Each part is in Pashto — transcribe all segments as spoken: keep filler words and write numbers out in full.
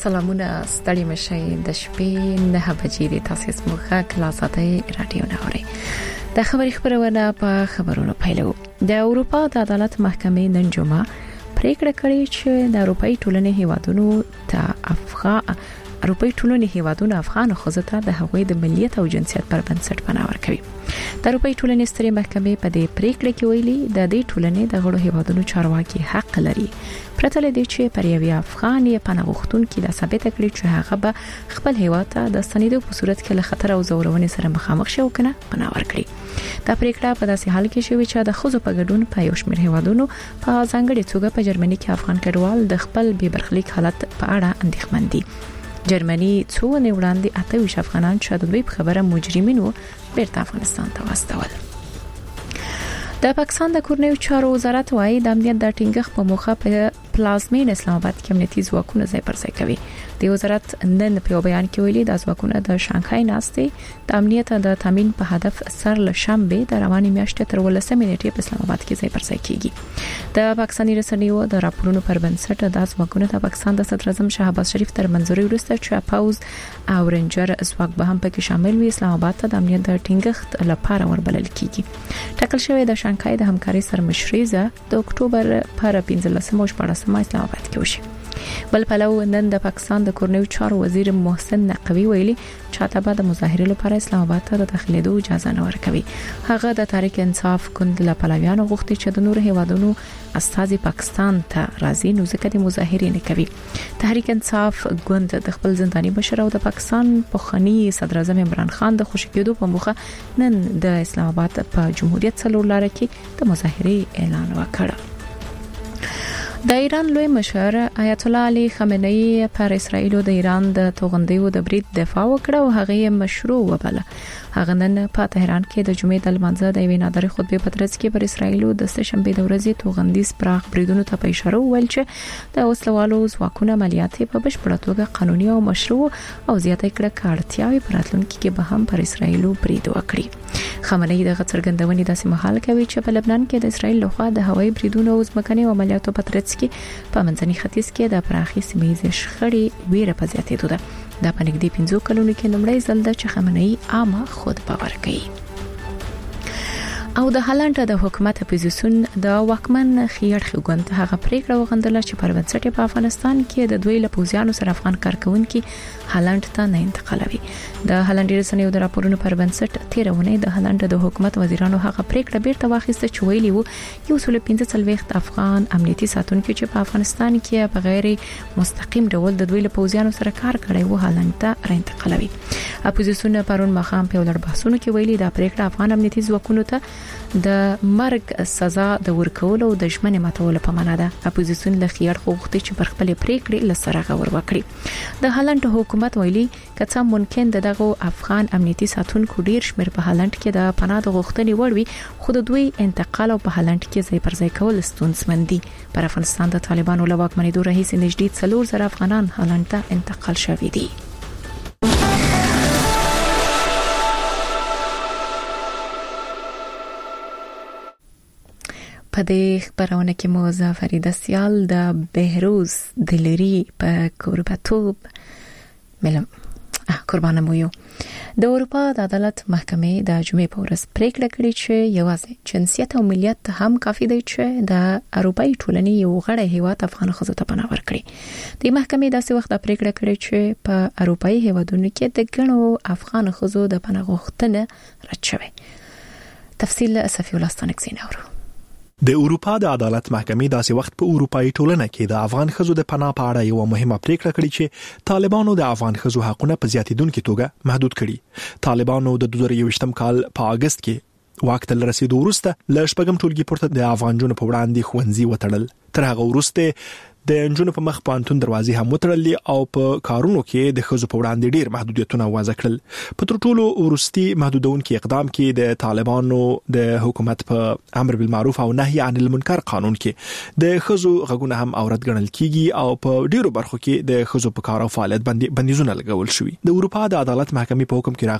سلامونه ستړي مشي د شپې نه بجې د تاسو سموخه کلاساتې رادیو ناوري د خبري خبرونه په خبرونو پیلو د اروپا د عدالت محکمې نن جمعه پریکړه کړې چې د اروپאי ټولنې هیوادونو ته افغان اروپאי ټولنې هیوادونو افغان خوځته د هغوی د ملیت او جنسیت پر بنسټ پناه ورکوي. د اروپאי ټولنې سترې محکمې په دې پریکړه کې ویلي د دې ټولنې د غړو هیوادونو چارواکي حق لري پرته له دې چې پر یوې افغان یې پناه غوښتونکي د ثابت کړي چې هغه به خپل هیواد ته د ستنېدو په صورت کې له خطر او زورونې سره مخامخ شي او کنه پناه ورکړي. دا پریکړه په داسې حال کې شوې چې د خزو په ګډون په یو شمېر هیوادونو په ځانګړي توګه په جرمني کې افغان کډوال د خپل بې برخلیک حالت په اړه اندېښمن دي. جرمني څو نه وړاندې اته ویشت افغانان چې د دوی په خبره مجرمینو بیرته افغانستان ته واستول. د پاکستان د کورنیو چارو وزارت وايي د امنیت د ټینګښت په موخه په پلازمین اسلام آباد کې امنیتي ځواکونه ځای پر ځای کوي. د وزارت نن په بیان کې ویلي د ځواکونه د شانګهای ناستې د امنیت د تامین په هدف سر له شنبه د رواني میاشتې تر ولسمې نیټې په اسلام آباد کې ځای پر ځای کیږي. د پاکستاني رسنیو د راپورونو پر بنسټ د ځواکونه د پاکستان د صدر اعظم شهباز شریف تر منځوري وروسته چې پاوز او رنجر ځواک به هم پکې شامل وي اسلام آباد ته د امنیت د ټینګښت لپاره وربلل کیږي. ټاکل شوی د شانګهای د همکاري سرمشريزه د اکتوبر پر پنځلسمه او شپاړسمه اسلام آباد کې وشي. بل پلو نن د پاکستان د کورنیو چارو وزیر محسن نقوی ویلي چې تابع د مظاهره لپاره اسلام آباد ته د داخليدو اجازه نه ورکوي. هغه د تحریک انصاف ګوند له پلویانو غوښتي چې د نور هیوادونو استازي پاکستان ته راځي نو ځکه د مظاهره نه کوي. تحریک انصاف ګوند د خپل زنداني بشر او د پاکستان پخوانی صدر اعظم عمران خان د خوشی کېدو په موخه نن د اسلام آباد په جمهوریت څلور لار کې د مظاهره اعلان وکړ. د ایران لوی مشر آیت الله علي خامنه‌ای پر اسرائیل او د ایران د توغندیو د برید دفاع وکړه او هغه مشروع وباله. هغه نن په تهران کې د جمعې د لمانځه د وینا نادر خطبه په ترڅ کې پر اسرائیل او د سهشنبه د ورځې توغندي سپراخ بریدونو ته په اشاره ویل چې د وسلوالو ځواکونه عملیات په بشپړه توګه قانوني او مشروع او زیاته کړه کارتیاوي پراتلونکو کې به هم پر اسرائیل برید وکړي. خامنه‌ای د غڅرګندونې داسې محل کوي چې په لبنان کې د اسرائیل لخوا د هوایي بریدونو او ځمکني عملیاتو په ترڅ کې په منځني ختیځ کې د پراخي سیمې شخړې ویره په زیاتېدو ده. دا په نږدې پنځو کلونو کې لومړی ځل ده چې خامنه‌ای عامه خطبه ورکړي. او د هالند د حکومت اپوزیسیون د واکمن خیړ خوګند هغه پریکړه وغندله چې پر بنسټ په افغانستان کې د دوی لپوزیانو سره افغان کارکونکو هالند ته نه انتقالوي. د هالند رسنیو د راپورونو پر بنسټ تیرونه د هالند د حکومت وزیرانو هغه پریکړه بیرته واخیسته چې ویلي وو یو څول پنځه څلويخت افغان امنیتي ساتونکو چې په افغانستان کې په غیر مستقیم ډول د دوی لپوزیانو سره کار کړی وو هالند ته را انتقالوي. اپوزیسیون پرون مخام په ولر بحثونو کې ویلي دا پریکړه افغان امنیتي ځواکونو ته د مرګ سزا د ورکولو د ژمنې ماتولو په معنا ده. اپوزیسیون له خيار غوښتي چې پر خپل پریکړې لسره غور وکړي. د هالند حکومت ویلي کڅه ممکن دغه افغان امنیتي ساتونکو ډیر شمیر په هالند کې د پناه غوښتنې وړوي خو د دوی انتقال په هالند کې ځای پر ځای کول ستونزمن دي. پر افغانستان د طالبانو له واکمنۍ دوره هیڅ نږدې څلور زره افغانان هالند ته انتقال شوي دي. په دې خبرونه کې مو زافریده سیال د بهروز دلری په قربتوب ملم قربانه مو یو د اروپا د عدالت محکمې د جمعې په ورځ پریکړه کړې چې یوازې جنسیت او ملیت هم کافي دی چې د اروپאי ټولنې یو غړی هیواد افغان خزو ته پناه ورکړي. د محکمې داسې وخت پریکړه کړې چې په اروپאי هیوادونو کې د ګڼو افغان خزو د پناه غوښتنه رد شوه. تفصیل صفی الله ستانکزین اورو. د اروپا د عدالت محکمې داسې وخت په اروپאי ټولنه کې د افغان خزو د پناه په اړه یو مهمه پریکړه کړې چې طالبانو د افغان خزو حقونه په زیاتیدونکو توګه محدود کړي. طالبانو د دوه زره یوویشتم کال په اگست کې واک ته رسیدو وروسته ل شپږم ټولګي پورته د افغان جنونو په وړاندې خوندزي وټړل. تر هغه وروسته د انجونو په مخ پانتون دروازې هم وتړلې او په کارونو کې د خزو په وړاندې ډیر محدودیتونه وضع کړل. په تر ټولو ورستي محدودونکو اقدام کې د طالبانو د حکومت په امر بالمعروف او نهي عن المنکر قانون کې د خزو غږونه هم اورد ګڼل کیږي او په ډیرو برخو کې د خزو په کار او فعالیت باندې بندیزونه لګول شوي. د اروپا د عدالت محکمې په حکم کې راغلي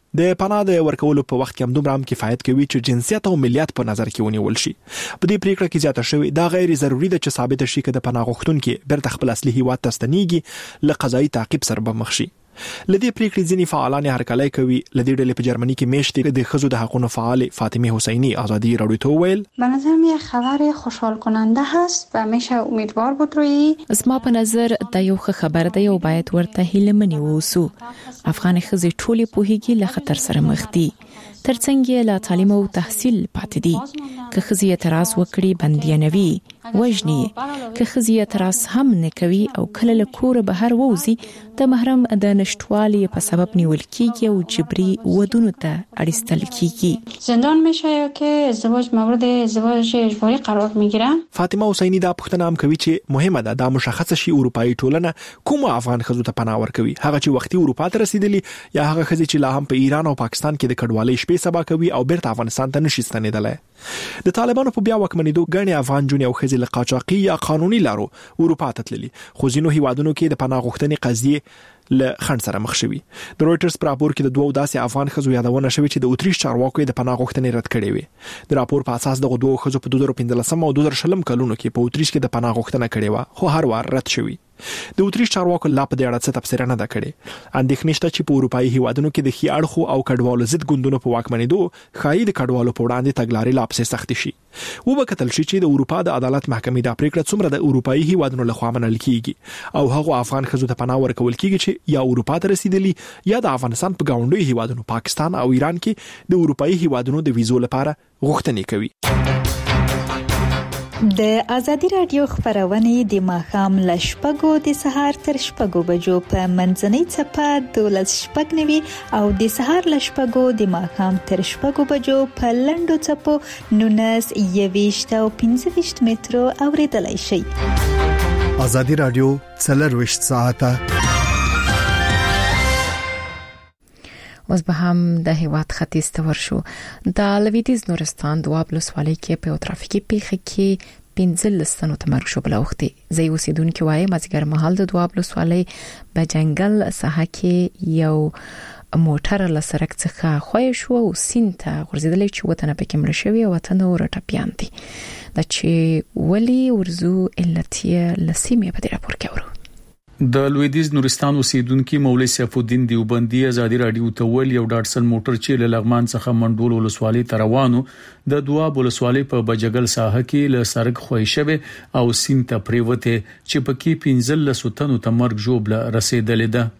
د پناه د ورکولو په وخت کې هم دومره هم کفایت کوي چې جنسیت او ملیت په نظر کې ونیول شي. په دې پریکړه کې زیاته شوې دا غیر ضروري ده چې ثابت شي چې د پناه غوښتونکو بیرته خپل اصلي هیواد ته ستنېږي له قضایي تعقیب سره به مخ شي. لدې پریکړې ځینې فعالان هرکلی کوي. لدې ډلې په جرمني کې میشتې د ښځو د حقوقو فعال فاطمه حسینی آزادی رادیو ته ویل به نظر می خبر خوشحال کننده هست و میشه امیدوار بود روی اسما په نظر د یو خبر دی او باید ورته هیلمنی ووسو. افغان ښځې ټولې پوهیږي له خطر سره مخ دي ترڅنګ له تعلیم او تحصیل پاتې دي. که ښځې اعتراض وکړي بندیانوي وژني، که ښځې اعتراض هم نه کوي او کله له کور بهر ووزي د محرم د نشټوالي په سبب نیول کیږي او جبري ودونو ته اړستل کیږي. زندان میشه یا که ازدواج مورد ازدواج اجباری قرار میگیره. فاطمه حسینی دا پوښتنه هم کوي چې مهمه ده دا مشخصه شي اروپאי ټولنه کوم افغان ښځو ته پناه ورکوي، هغه چې وختي اروپا ته رسیدلی یا هغه ښځې چې لا هم په ایران او پاکستان کې د کډوالۍ شپې سبا کوي او بیرته افغانستان ته نشي ستنېدلای. د طالبانو په بیا وکمنېدو غني افغان جون او ښځې له قاچاقي یا قانوني لارو اروپا ته تللي، خو ځینو هیوادونو کې د پناه غوښتنې قضیه له خند سره مخ شوي. د رويټرز پر راپور کې د دوه داسې افغان ښځو یادونه شوې چې د اتریش چارواکو د پناه غوښتنې رد کړې وي. د راپور په اساس د دوه ښځو په دوه هزار پنځلسم او دوه هزار شلم کلونو کې په اتریش کې د پناه غوښتنه کړې و، خو هر وار رد شوې. د اتریش چارواکو لا په دې اړه څه تفسیر نه ده کړې. اندېښنه شته چې په اروپאי هیوادونو کې د خي اړخو او کډوالو ضد ګوندونو په واکمنېدو خایي د کډوالو په وړاندې تګلارې لا پسې سخت شي. و به کتل شي چې د اروپا د عدالت محکمې د پریکړه څومره د اروپאי هیوادونو لخوا منل کیږي او هغه افغان ښځو ته پناه ورکول کیږي چې یا اروپا ته رسیدلی یا د افغانستان په گاونډي هیوادونو پاکستان او ایران کې د اروپאי هیوادونو د ویزو لپاره غوښتنې کوي. د ازادي رادیو خبرونه د ماښام ل شپږو د سهار تر شپږو بجو په منځنۍ چپه دولس شپږ نوي او د سهار ل شپږو د ماښام تر شپږو بجو په لندو چپو نونس یويشت او پنځه ویشت مترو اوریدلای شي. ازادي رادیو څلرویشت ساعته اوس به هم د هیواد ختیځ ته ورشو. د لویدیځ نورستان دواب ولسوالۍ کې په ترافیکي پیښه کې پنځلس تنو ته مرګ شو بلوختي. زه اوسیدونکو وايي مازیګر مهال د دواب ولسوالۍ په جنگل ساحه کې یو موټر له سړک څخه خوې شو او سینته غورځیدلې چې وطن پکې مړ شوی او وطن ورټپیان دي. د چې ولی ورزو علتیه لسیمه په دې راپور کې ورو. د لویدیځ نورستان اوسیدونکو مولوی سیف الدین دیوبندی ازادي رادیو ته ویل یو ډاټسن موټر چې له لغمان څخه منډول ولسوالۍ ته روانو د دواب ولسوالۍ په بجګل ساحه کې له سړک خوې شوه او سینته پریوته چې پکې پنځلس تنو ته مرګ جوړ رسیدلې ده.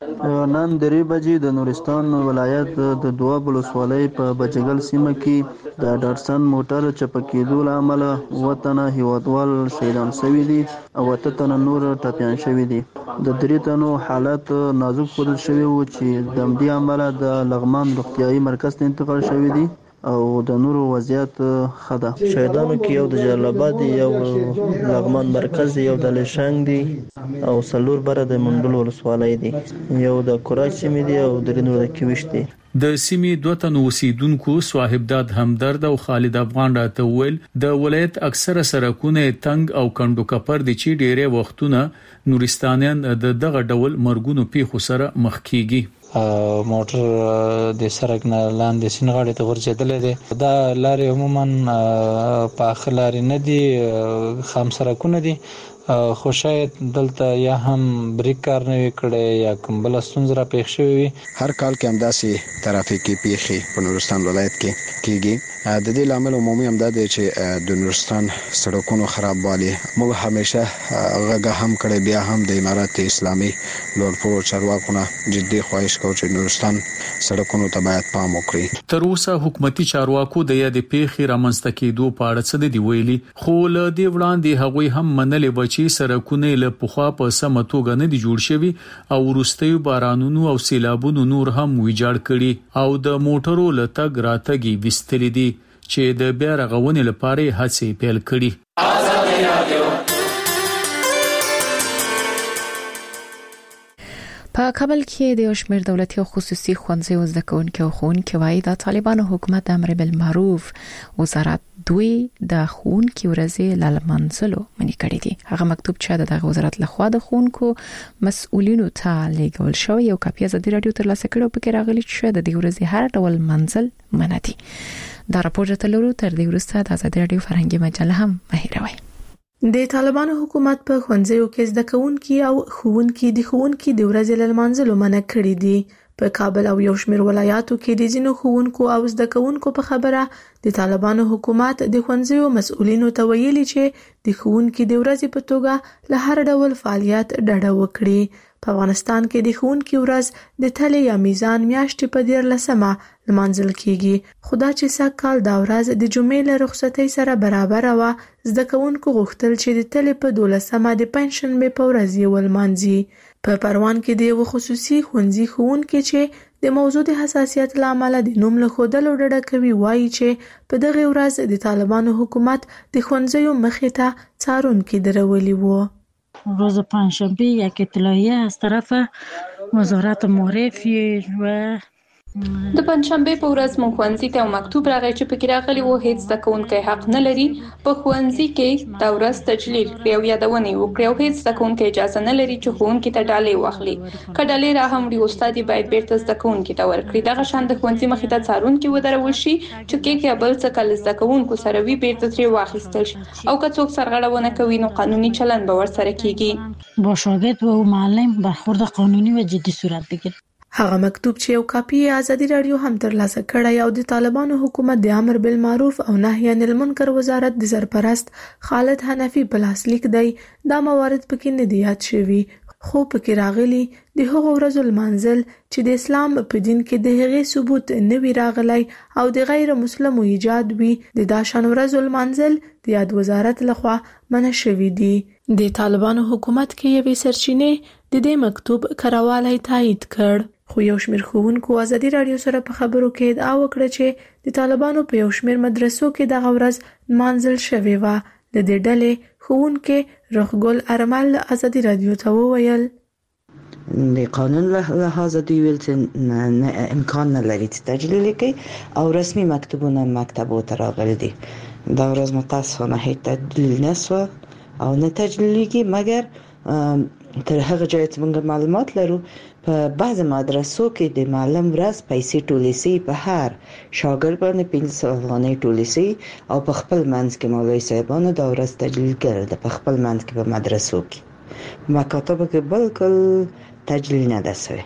نن درې بجې د نورستان ولایت د دواب ولسوالۍ په بجګل سیمه کې د ډاټسن موټر چپکېدو له امله وطن هیوادوال شهیدان شوي دي او وته تن نور ټپيان شوي دي. د درې تنو حالت نازک ښودل شوی و چې د دې عمله د لغمان روغتيایي مرکز ته انتقال شوی دي او د نورو وضعیت ښه ده. شهیدانو کې یو د جلال آباد یو لغمان مرکز یو د لشنګ دی او سلور بره د منډول ولسوالۍ دی، یو د کوراچ سیمې دی او درې نور د کیوش دی. د سیمې دوه تنو اوسیدونکو صاحبداد همدرد او خالد افغان راته ویل د ولایت اکثره سرکونه تنگ او کندو کپر دي چې ډېرې وختونه نورستانیان د دغه ډول مرګونو پیښو سره مخ کیږي. موټر د سرک نه لاندې سینغاړې ته ورچېدلې دي. دا لارې عموما په اخلاري نه دي، خام سرکونه دي، خو شاید دلته یا هم بریک کار نه وکړي یا کوم بل ستونزه را پیښ شوی وي. هر کال کې همداسې ترافیکي پیښې په نورستان ولایت کې کیږي. د دې لامل عمومي هم دا دی چې د نورستان سړکونو خرابوالی موږ همیشه غږ هم کړی، بیا هم د امارات اسلامي لوړپوړو چارواکو جدي خواهش کوي چې نورستان سړکونو ته باید پام وکړي. تر اوسه حکومتي چارواکو د یاد پیښې رامنځته کېدو په اړه څه دی ویلي، خو له دې وړاندې هغوی هم منلې و چې سړکونه له پخوا په سمه توګه نه دي جوړ شوي او وروستیو بارانونو او سیلابونو نور هم ویجاړ کړي او د موټرو له تګ راتګي وستلې دي چې د بیا رغونې لپاره هڅې پیل کړي. په کابل کې د شمیر دولتي او خصوصي ښوونځیو زده کوونکو او ښوونکو وايي د طالبانو حکومت امر بالمعروف وزارت دوی د ښوونکو ورځې لالمنځلو منې کړې دي. هغه مکتوب چې د وزارت لخوا د ښوونکو مسؤلینو ته لیږل شوی یو کاپي ازادي رادیو ترلاسه کړو په کې راغلي چې د دې ورځې هر ډول منزل منع دي. دا راپور تلورو تر دې وروسته د ازادي رادیو فرهنګي مجله هم مهیروي. د طالبانو حکومت په ښوونځیو کې زده کوونکي او ښوونکي د ښوونکي د ورځې لمانځلو منع کړی دي. په کابل او یو شمېر ولایاتو کې د ځینو ښوونکو او زده کوونکو په خبره د طالبانو حکومت د ښوونځیو مسؤلینو ته ویلي چې د ښوونکي د ورځې په توګه له هر ډول فعالیت ډډه وکړي. په افغانستان کې د ښوونکي ورځ د تلې یا میزان میاشتې په دیارلسمه لمانځل کیږي. خدا چې سږ کال دا ورځ د جمعې له رخصتۍ سره برابر و، زده کوونکو غوښتل چې د تلې په دولسمه د پنځشنبې په ورځ یې ولمانځي. په پروان کې د یو خصوصي ښوونځي ښوونکي چې د موضوع د حساسیت له امله د نوم له ښودلو ډډه کوي وایي چې په دغه ورځ د طالبانو حکومت د ښوونځیو مخې ته څارونکي درولي وو. روز پنجشنبه یک اطلاعیه از طرف وزارت معرف و د پنځشنبه په ورځ مونږ ښوونځي ته مکتوب راغی چې پکې راغلی و هیڅ زده کوونکی حق نه لري په ښوونځي کې دا ورځ تجلیل کړي او یادونه وکړي او هیڅ زده کوونکی اجازه نه لري چې ښوونکي ته ډالۍ واخلي. که ډالۍ را هم وړي استاد باید بیرته زده کوونکي ته ورکړي. دغه شان د ښوونځي مخې ته څارونکي ودرول شي چې کې کې بل څه کله زده کوونکو سره وي بیرته ترې واخیستل شي او که څوک سرغړونه کوي نو قانوني چلند به ورسره کیږي. با شاګرد و معلم برخورد قانونی و جدی صورت بگیرد. هغه مکتوب چې یو کاپي ازادي رادیو هم ترلاسه کړی او د طالبانو حکومت د امر بالمعروف او نهی عن المنکر وزارت د سرپرست خالد حنفي په لاسلیک دی. دا موارد پکې نه دي یاد شوي خو پکې راغلي د هغو ورځو لمانځل چې د اسلام په دین کې د هغې ثبوت نه وي راغلی او د غیر مسلمو ایجاد وي د داشان ورځو لمانځل د یاد وزارت لخوا منع شوي دي. د طالبانو حکومت کې یوې سرچینې د دې مکتوب کراوالی تایید کړ. خو یو شمېر ښوونکو ازادي رادیو سره په خبرو کې ادعا وکړه چې د طالبانو په یو شمېر مدرسو کې دغه ورځ لمانځل شوې وه. د دې ډلې ښوونکي روحګل ارمل ازادي رادیو ته وویل د قانون له لحاظه دوی ویل چې امکان نه لري چې تجلیل کړي او رسمي مکتوبونه مکتبو ته راغلي دي. دا ورځ متاسفانه هیڅ تجلیل نشوه او نه تجلیلېږي مګر تر هغه ځایه چې موږ معلومات لرو په بعض مدرسو کې د معلم ورځ پیسې ټولې سي په هر شاګرد باندې پنځه سوه افغانۍ ټولې سي او په خپل منځ کې مولوي صاحبانو دا ورځ تجلیل کړې ده. په خپل منځ کې په مدرسو کې مکاتبو کې بالکل تجلیل نه ده سوی.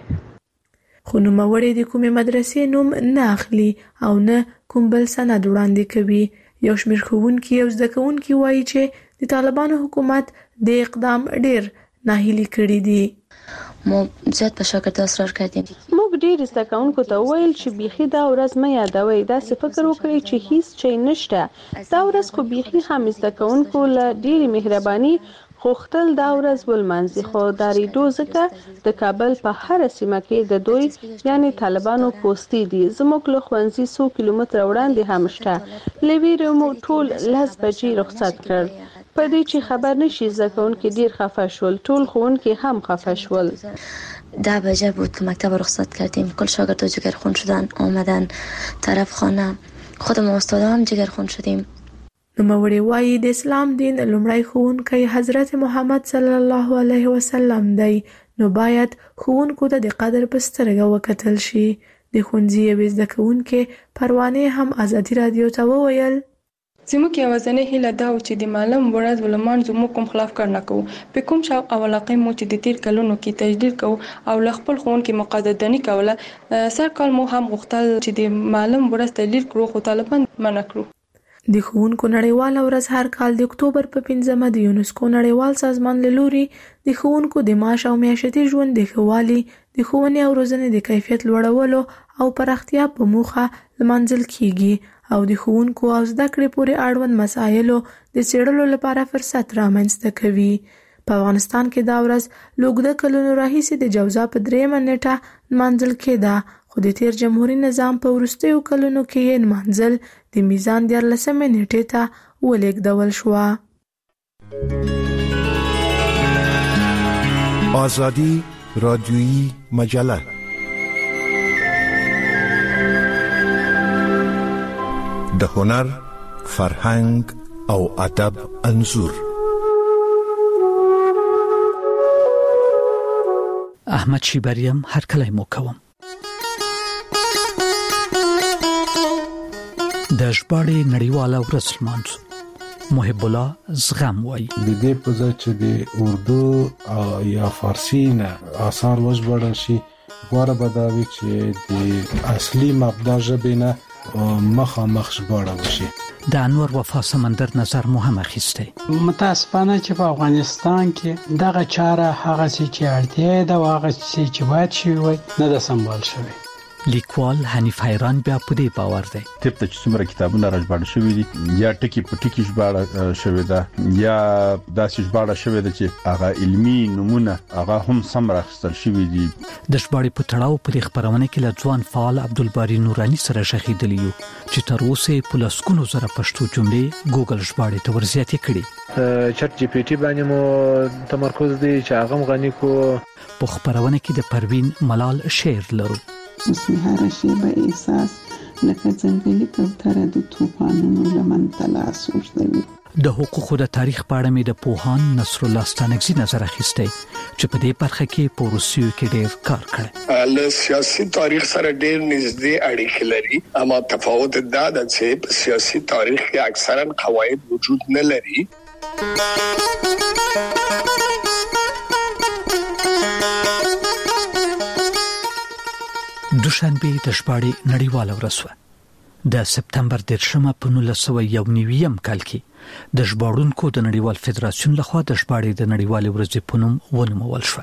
خو نوموړی د کومې مدرسې نوم نه اخلي او نه کوم بل سند وړاندې کوي. یو شمېر ښوونکي او زده کوونکي وایي چې د طالبانو حکومت د اقدام ډېر ناهیلي کړي دي. ما زیات په شاګرد اصرار کړم. موږ ډېر زده کوونکو ته ویل چې بیخي دا ورځ مې یادوي. دا څه فکر وکړي چې هیڅ شی نشته. دا ورځ خو بیخي هم زده کوونکو له ډېرې مهرباني غوښتل دا ورځ ولمانځي خو دا ریډو ځکه د کابل په هر سیمه کې د دوی یعنی طالبانو پوسټي دي. زموږ له ښوونځي څو کیلومتره وړاندې هم شته. له ویرې مو ټول لس بجې رخصت کړ. په دې چې خبر نشي زده کوونکي ډیر خفه شول. ټول ښوونکي هم خفه شول. ده بجه بود که مکتب رخصت کردیم. کل شاگردها جگرخون شدن آمدن طرف خانه. خود ما استادا هم جگرخون شدیم. نوموړی وایي د اسلام دین لومړی ښوونکی حضرت محمد صلی الله علیه وسلم دی نو باید ښوونکو ته د قدر په سترګه وکتل شي. د ښوونځي یوې زده کوونکې پروانې هم ازادي رادیو ته وویل زموږ یوازینۍ هیله دا و چې د معلم ورځ ولمانځو موږ کوم خلاف کار نه کوو. په کوم شوق او علاقې مو چې د تیر کلونو کې تجدید کوو او له خپل ښوونکي مقدردني کوله. سر کال مو هم غوښتل چې د معلم ورځ تجلیل کړو خو طالبان منع کړو. د ښوونکو نړیواله ورځ هر کال د اکتوبر په پنځمه د یونسکو نړیوال سازمان له لوري د ښوونکو د معاش او معیشتي ژوند د ښه والي د ښوونې او روزنې د کیفیت لوړولو او پراختیا په موخه لمانځل کیږي او د ښوونکو او زده کړې پورې اړوند مسایلو د څېړلو لپاره فرصت رامنځته کوي. په افغانستان کې دا ورځ له اوږده کلونو راهیسې د جوزا په دریمه نیټه لمانځل کېده خو د تیر جمهوري نظام په وروستیو کلونو کې یې لمانځل د میزان دیارلسمې نیټې ته ولېږدول شوه. آزادی رادیویی مجله. د هنر، فرهنګ او ادب انځور. احمد شیبریم هر کله مو کوم. د ژباړې نړیواله ورځ لمانځو. محب الله زغم وای د دې په ځای چې د اردو یا فارسی نه آثار وژباړل شي، غوړه بداوي چې د اصلي مبدا ژبې نه مخامخ ژباړل شي. د انور وفا سمندر نظر مو هم اخیسته. متاسفانه چې په افغانستان کې دغه چاره هغه چې اړتیا ده او هغه چې باید شي وي نه د سمبال شوی. لیکوال حنیف حیران بیا په دې باور دی تپ ته چې څومره کتابونه راژباړل شوی دي یا ټکی په ټکی ژباړل شوی ده یا داسې ژباړل شوی ده چې هغه علمي نمونه هغه هم سم راخستل شوی دي. د ژباړې په تړاو په خبرونه کې له ځوان فعال عبدالباری نورانی سره شخیدلی یو چې تر اوسه په لسکونو زره پښتو جملې ګوګل ژباړې ته ورزیاتې کړي. چټ جی پی ټی باندې مو تمرکز دی چې هغه غنی کو. په خبرونه کې د پروین ملال شعر لرو. اسمه هر شیبه احساس لکه څنګه کوتره د طوفانونو لمن تلاش وشوي. د حقوقو د تاریخ په اړه مې د پوهان نصر الله ستانکزی نظر اخیسته چې په دې برخه کې په روسیو کې ډېر کار کړی. له سیاسي تاریخ سره ډېر نږدې اړیکې لري، اما تفاوت دا ده چې په سیاسي تاریخ کې اکثرا قواعد وجود نه لري. دوشنبه د ژباړې نړیواله ورځ و. د سپتمبر دیرشمه په نولس سوه یو نوي کال کې د ژباړونکو د نړیوال فدراسیون لخوا د ژباړې د نړیوالې ورځې په نوم ونومول شو.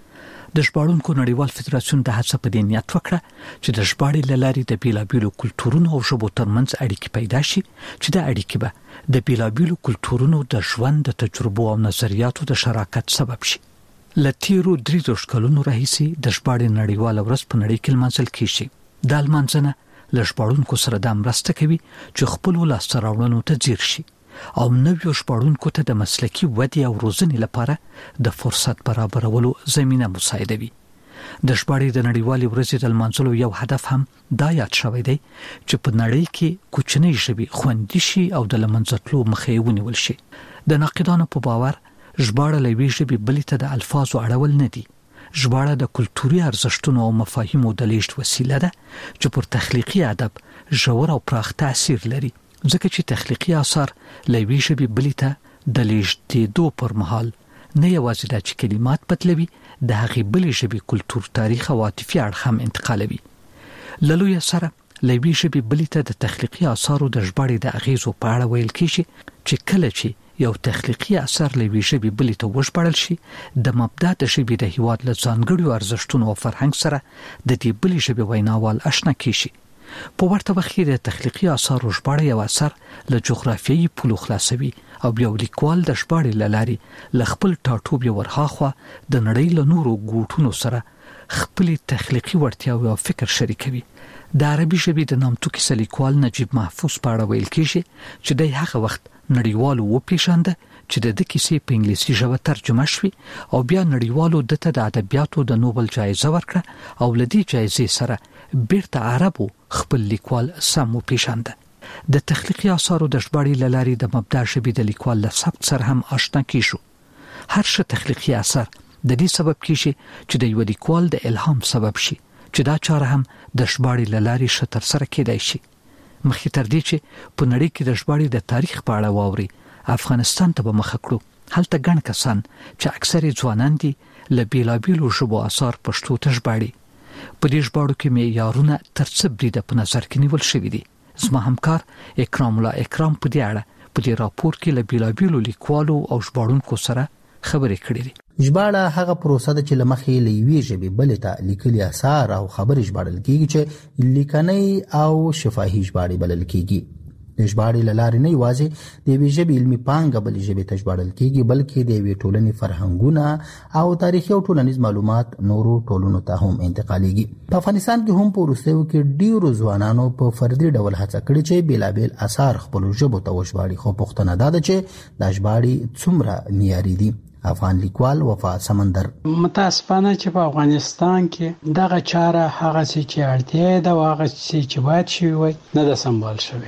د ژباړونکو نړیوال فدراسیون د هڅه په دې نیت وکړه چې د ژباړې له لارې د بیلابیلو کلتورونو او ژبو ترمنځ اړیکې پیدا شي چې د اړیکې به د بیلابیلو کلتورونو د ژوند د تجربو او نظریاتو د شراکت سبب شي. لتیرو دریدوش کلونو راهیسي د ژباړې نړیواله ورځ په نړۍ کې لمانځل کیږي. د لمانځنه له ژباړونکو سره د مرسته کوي چې خپل لاسته راوړنو ته ځیر شي او نویو ژباړونکو ته د مسلکي ودې او روزنې لپاره د فرصت برابرولو زمينه مساعدوي. د ژباړې د نړیوالې ورځې د لمانځلو یو هدف هم دا یاد شوی دی چې په نړۍ کې کوچنۍ ژبې خوندي شي او د لمانځلو مخه یې ونیول شي. د ناقدانو په باور ژباړه له وی ژبې بلې ته د الفاظو اړول نه دي. ژباړه د کلتوري ارزښتونو او مفاهیمو د لیږد وسیله ده چې پر تخلیقي ادب ژور او پراخ تاثیر لري، ځکه چې تخلیقي آثار له وی ژبې بلې ته د لیږدېدو پر مهال نه یوازې د کلمات بدلوي، د هغې بلې ژبې کلتور، تاریخ او عاطفي اړخ هم انتقالوي. له لوی سره له وی ژبې بلې ته د تخلیقي آثارو د ژباړې د اغیزو په اړه ویل کیږي چې کله چې یو تخلیقي اثر له وی ژبې بلې ته وژباړل شي، د مبدا د ژبې د هیواد له ځانګړو ارزښتونو او فرهنګ سره د دې بلې ژبې ویناوال آشنا کیږي. په ورته وخت کې د تخلیقي اثارو ژباړه یو اثر له جغرافیایي پولو خلاصوي او بیا لیکوال د ژباړې له لارې له خپل ټاټوبي ورهاخوا د نړۍ له نورو ګوټونو سره خپل تخلیقي وړتیاوې او فکر شریکوي. د عربي ژبې د نامتو کیسه لیکوال نجیب محفوظ په اړه ویل کیږي چې د هغه وخت نړیوالو وپیژانده چې د دې کیسې په انګلیسي ژبه ترجمه شوه او بیا نړیوالو دته د ادبیاتو د نوبل جایزه ورکړه او لدی جایزې سره بیرته عربو خپل لیکوال سم وپیژانده. د تخلیقي آثارو د ژباړې له لارې د مبدا ژبې د لیکوال له سبک سره هم آشنا کیشو. هر څه تخلیقي اثر د دې سبب کیږي چې د یو لیکوال د الهام سبب شي، چې دا چاره هم د ژباړې له لارې شتر سره کېدای شي. مخکې تر دې چې په نړۍ کې د ژباړې د تاریخ په اړه واوري، افغانستان ته به مخه کړو. هلته ګڼ کسان چې اکثر ځوانان دي له بیلابیلو ژبو آثار پښتو ته ژباړي. په دې ژباړو کې معیارونه تر څه بریده په نظر کې نیول شوي دي. زما همکار اکرام الله اکرام په دې اړه په دې راپور کې له بیلابیلو لیکوالو او ژباړونکو سره خبرې کړې دي. ژباړه هغه پروسه ده چې لمخې له یوې ژبې بلې ته لیکلي آثار او خبرې ژباړل کیږي چې لیکنۍ او شفاهي ژباړې بلل کیږي. د ژباړې له لارې نه یوازې د یوې ژبې علمي پانګه بلې ژبې ته ژباړل کیږي، بلکې د یوې ټولنې فرهنګونه او تاریخي او ټولنیز معلومات نورو ټولنو ته هم انتقالېږي. په افغانستان کې هم په وروستیو کې ډیرو ځوانانو په فردي ډول هڅه کړې چې بیلابیل آثار خپلو ژبو ته وژباړي، خو پوښتنه دا ده چې دا ژباړې څومره معیاري دي. افغان لیکوال وفا سمندر. متاسفانه چې په افغانستان کې دغه چاره هغه چې اړتیا ده او هغه چې باید شي وي نه ده سمبال شوی.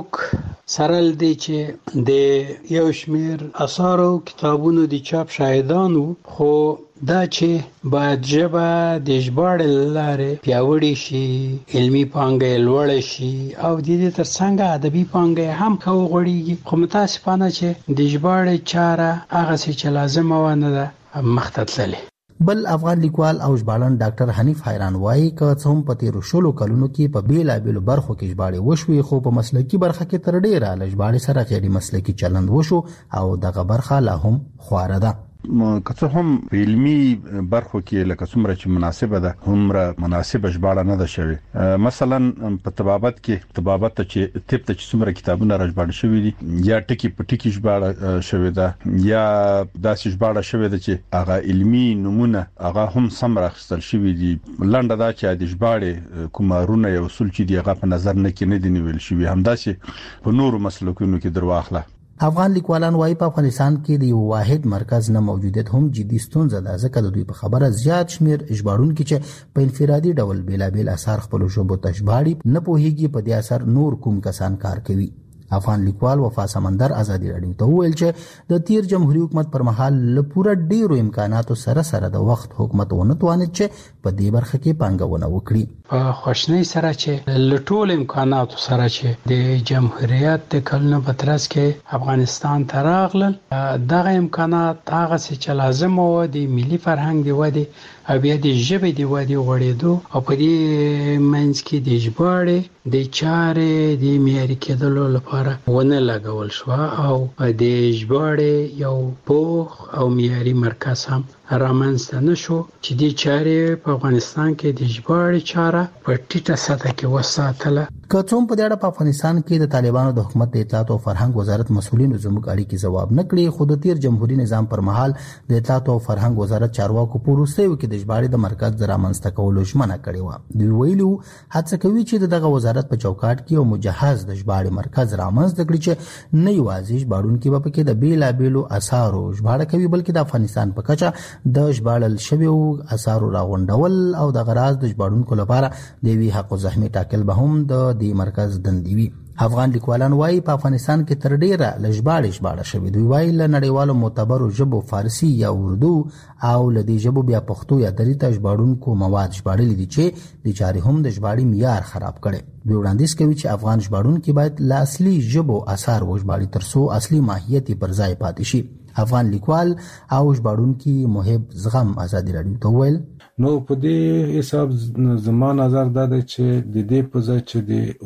موږ سره لدی چې د یو شمیر اثارو کتابونو د چاپ شاهدانو خو دا چې باید ژبه د ژباړې لارې پیاوړې شي، علمي پانګه لوړه شي او د دې ترڅنګ ادبي پانګه هم ښه وغوړېږي. خو متاسفانه چې د ژباړې چاره هغه چې لازمه ونه ده مخته تللې. بل افغان لیکوال او ژباړن ډاکټر حنیف حیران وایي که څه هم په تیرو شلو کلونو کې په بیلابیلو برخو کې ژباړې وشوې خو په مسلکي برخه کې تر ډیره له ژباړې سره غیر مسلکي چلند وشو او دغه برخه لا هم خواره ده. که څه هم علمي برخو کې لکه څومره چې مناسبه ده همره مناسبه ژباړه نه ده شوې. مثلا په طبابت کې طبابت ته چې طب ته چې څومره کتابونه راژباړل شوي دي یا ټکی په ټکی ژباړه شوې ده یا داسې ژباړه شوې ده چې هغه علمي نمونه هغه هم سم راخستل شوي دي. لنډه دا چې د ژباړې کومارونه یو اصول چې دی هغه په نظر نه کې نه دی نیول شوی. همداسې په نورو مسلکونو کې درواخله. افغان لیکوالان وايي په افغانستان کې د یو واحد مرکز نه موجودیت هم جدي ستونزه ده ځکه د دوی په خبره زیات شمیر ژباړونکي چې په انفرادي ډول بیلابیل اثار خپل ژبو ته ژباړي نه پوهیږي په دې اثر نور کوم کسان کار کوي. افغان لیکوال وفا سمندر ازادي رادیو ته ویل چې د تیر جمهوریت حکومت پر مهال له پوره ډیرو امکاناتو سره سره د وخت حکومت ونه توانید چې په دې برخه کې پانګونه وکړي. په خوشنۍ سره چې له ټول امکاناتو سره چې د جمهوریت د کلونو په ترڅ کې افغانستان ته راغلل دغه امکانات هغه چې لازم و د ملي فرهنګ دی ودی او بیا د ژبې دی ودی غوړېدو او په دې منځ کې د ژباړې د چارې د معیاري کېدلو لپاره ونه لګول شو او د ژباړې یو پوخ او معیاري مرکز هم رامنځته نشو چې د چارې په افغانستان کې د ژباړې چاره په ټیټه سطح کې وساتله. که څه هم په دې اړه په افغانستان کې د طالبانو د حکومت د اطلاعات او فرهنګ وزارت مسؤلینو زموږ اړیکې ځواب نه کړي خو د تیر جمهوریت نظام پر مهال د اطلاعات او فرهنګ وزارت چارواکو په وروستیو کې د ژباړې د مرکز د رامنځته کولو ژمنه کړې و. دوی ویلو هڅه کوي چې دغه وزارت په چوکاټ کې یو مجهز د ژباړې مرکز رامنځته کړي چې نه یوازې ژباړونکي به پکې د بیلابیلو اثارو ژباړه کوي بلکې د افغانستان په کچه د ژباړل شویو اثارو راغونډول او د غراض د ژباړونکو لپاره د وی حق زحمت ټاکل به هم د دې مرکز دندې وي. افغان لیکوالان وايي په افغانستان کې تر ډیره لژباړې ژباړه شوې. دوی وايي له نړیوالو معتبرو ژبو فارسی یا اردو او له دې ژبو بیا پښتو یا دري ته ژباړونکو مواد ژباړل دي چې د چارې هم د ژباړې معیار خراب کړي. دوی وړاندیز کوي چې افغان ژباړونکي باید له اصلي ژبو اثار وژباړي ترڅو اصلي ماهیت پر ځای پاتې شي. افغان لیکوال او ژباړونکي محب زغم ازادي رادیو ته ویل نو په دې حساب زما نظر دا دی چې د دې په ځای چې د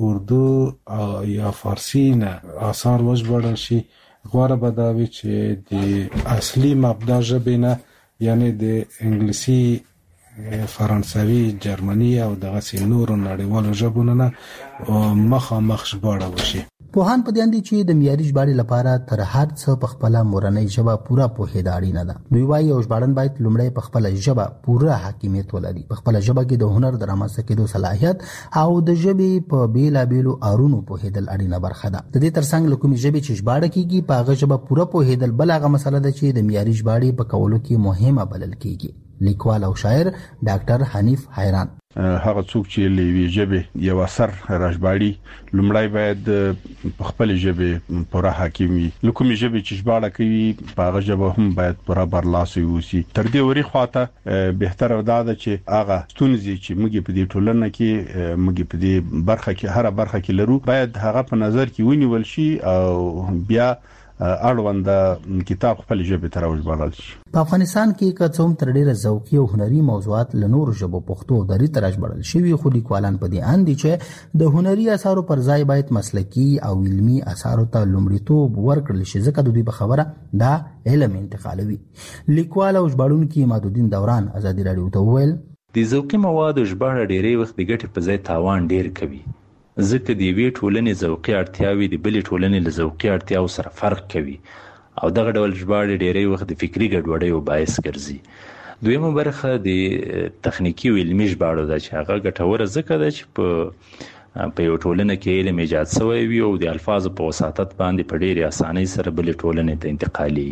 اردو یا فارسی نه اثار وژباړل شي غوړه به دا وي چې د اصلي مبدا ژبې نه یعنی د انګلیسي فرانسوي جرمني او دغه سي نورو نړیوالو ژبو نه مخامخ ژباړه وشي. پوهان په دې اند چې د معیاري ژباړې لپاره تر هر څه په خپل مورنۍ ژبه پوره پوهېدل اړینه ده. دوی وايي او ژباړن باید لومړی په خپل ژبه پوره حاکمیت ولري، په خپل ژبه کې د هنر د رامنځته کېدو صلاحیت او د ژبې په بیلابیلو اړونو پوهېدل اړینه برخه ده. د دې ترڅنګ له کومې ژبې چې ژباړه کیږي په هغه ژبه پوره پوهېدل بل هغه مسله ده چې د معیاري ژباړې په کولو کې مهمه بلل کیږي. لیکوال او شاعر ډاکټر حنیف حیران هغه څوک چې لوي ژبه یو اثر راژباړي لومړی باید په خپل ژبه پوره حاکم وي. لکه ژبه چې ژباړه کوي په هغه ژبه هم باید پوره برلاسي وي. تر دې وری خواته بهتره ده چې هغه ستونزې چې موږ په دې ټولنه کې موږ په دې برخه کې هر برخه کې لرو باید هغه په نظر کې ونیول شي او بیا اړوند کتاب خپل ژبه ته راوژباړل شي. په افغانستان کې کوم تر ډیره ذوقي او هنري موضوعات له نورو ژبو پښتو دري ته راژباړل شوی خو لیکوالان په دې اند دي چې د هنري اثارو پر ځای باید مسلکي او علمي اثارو ته لومړیتوب ورکړل شي ځکه د دوی په خبره دا علم انتقالوي. لیکوال او ژباړونکي مادودین دوران ازادي رادیو ته ویل د ذوقي موادو ژباړه ډیری وخت د ګټې په ځای تاوان ډیر کوي ځکه د یوې ټولنې ذوقي اړتیاوې د بلې ټولنې له ذوقي اړتیاو سره فرق کوي او دغه ډول ژباړې ډیری وخت د فکري ګډوډیو باعث ګرځي. دویمه برخه د تخنیکی او علمي ژباړو ده چې هغه ګټوره ځکه ده چې په په یو ټولنه کې علم ایجاد شوی وي او د الفاظو په وساتت باندې په ډیره اسانۍ سره بلې ټولنې ته انتقالېږي.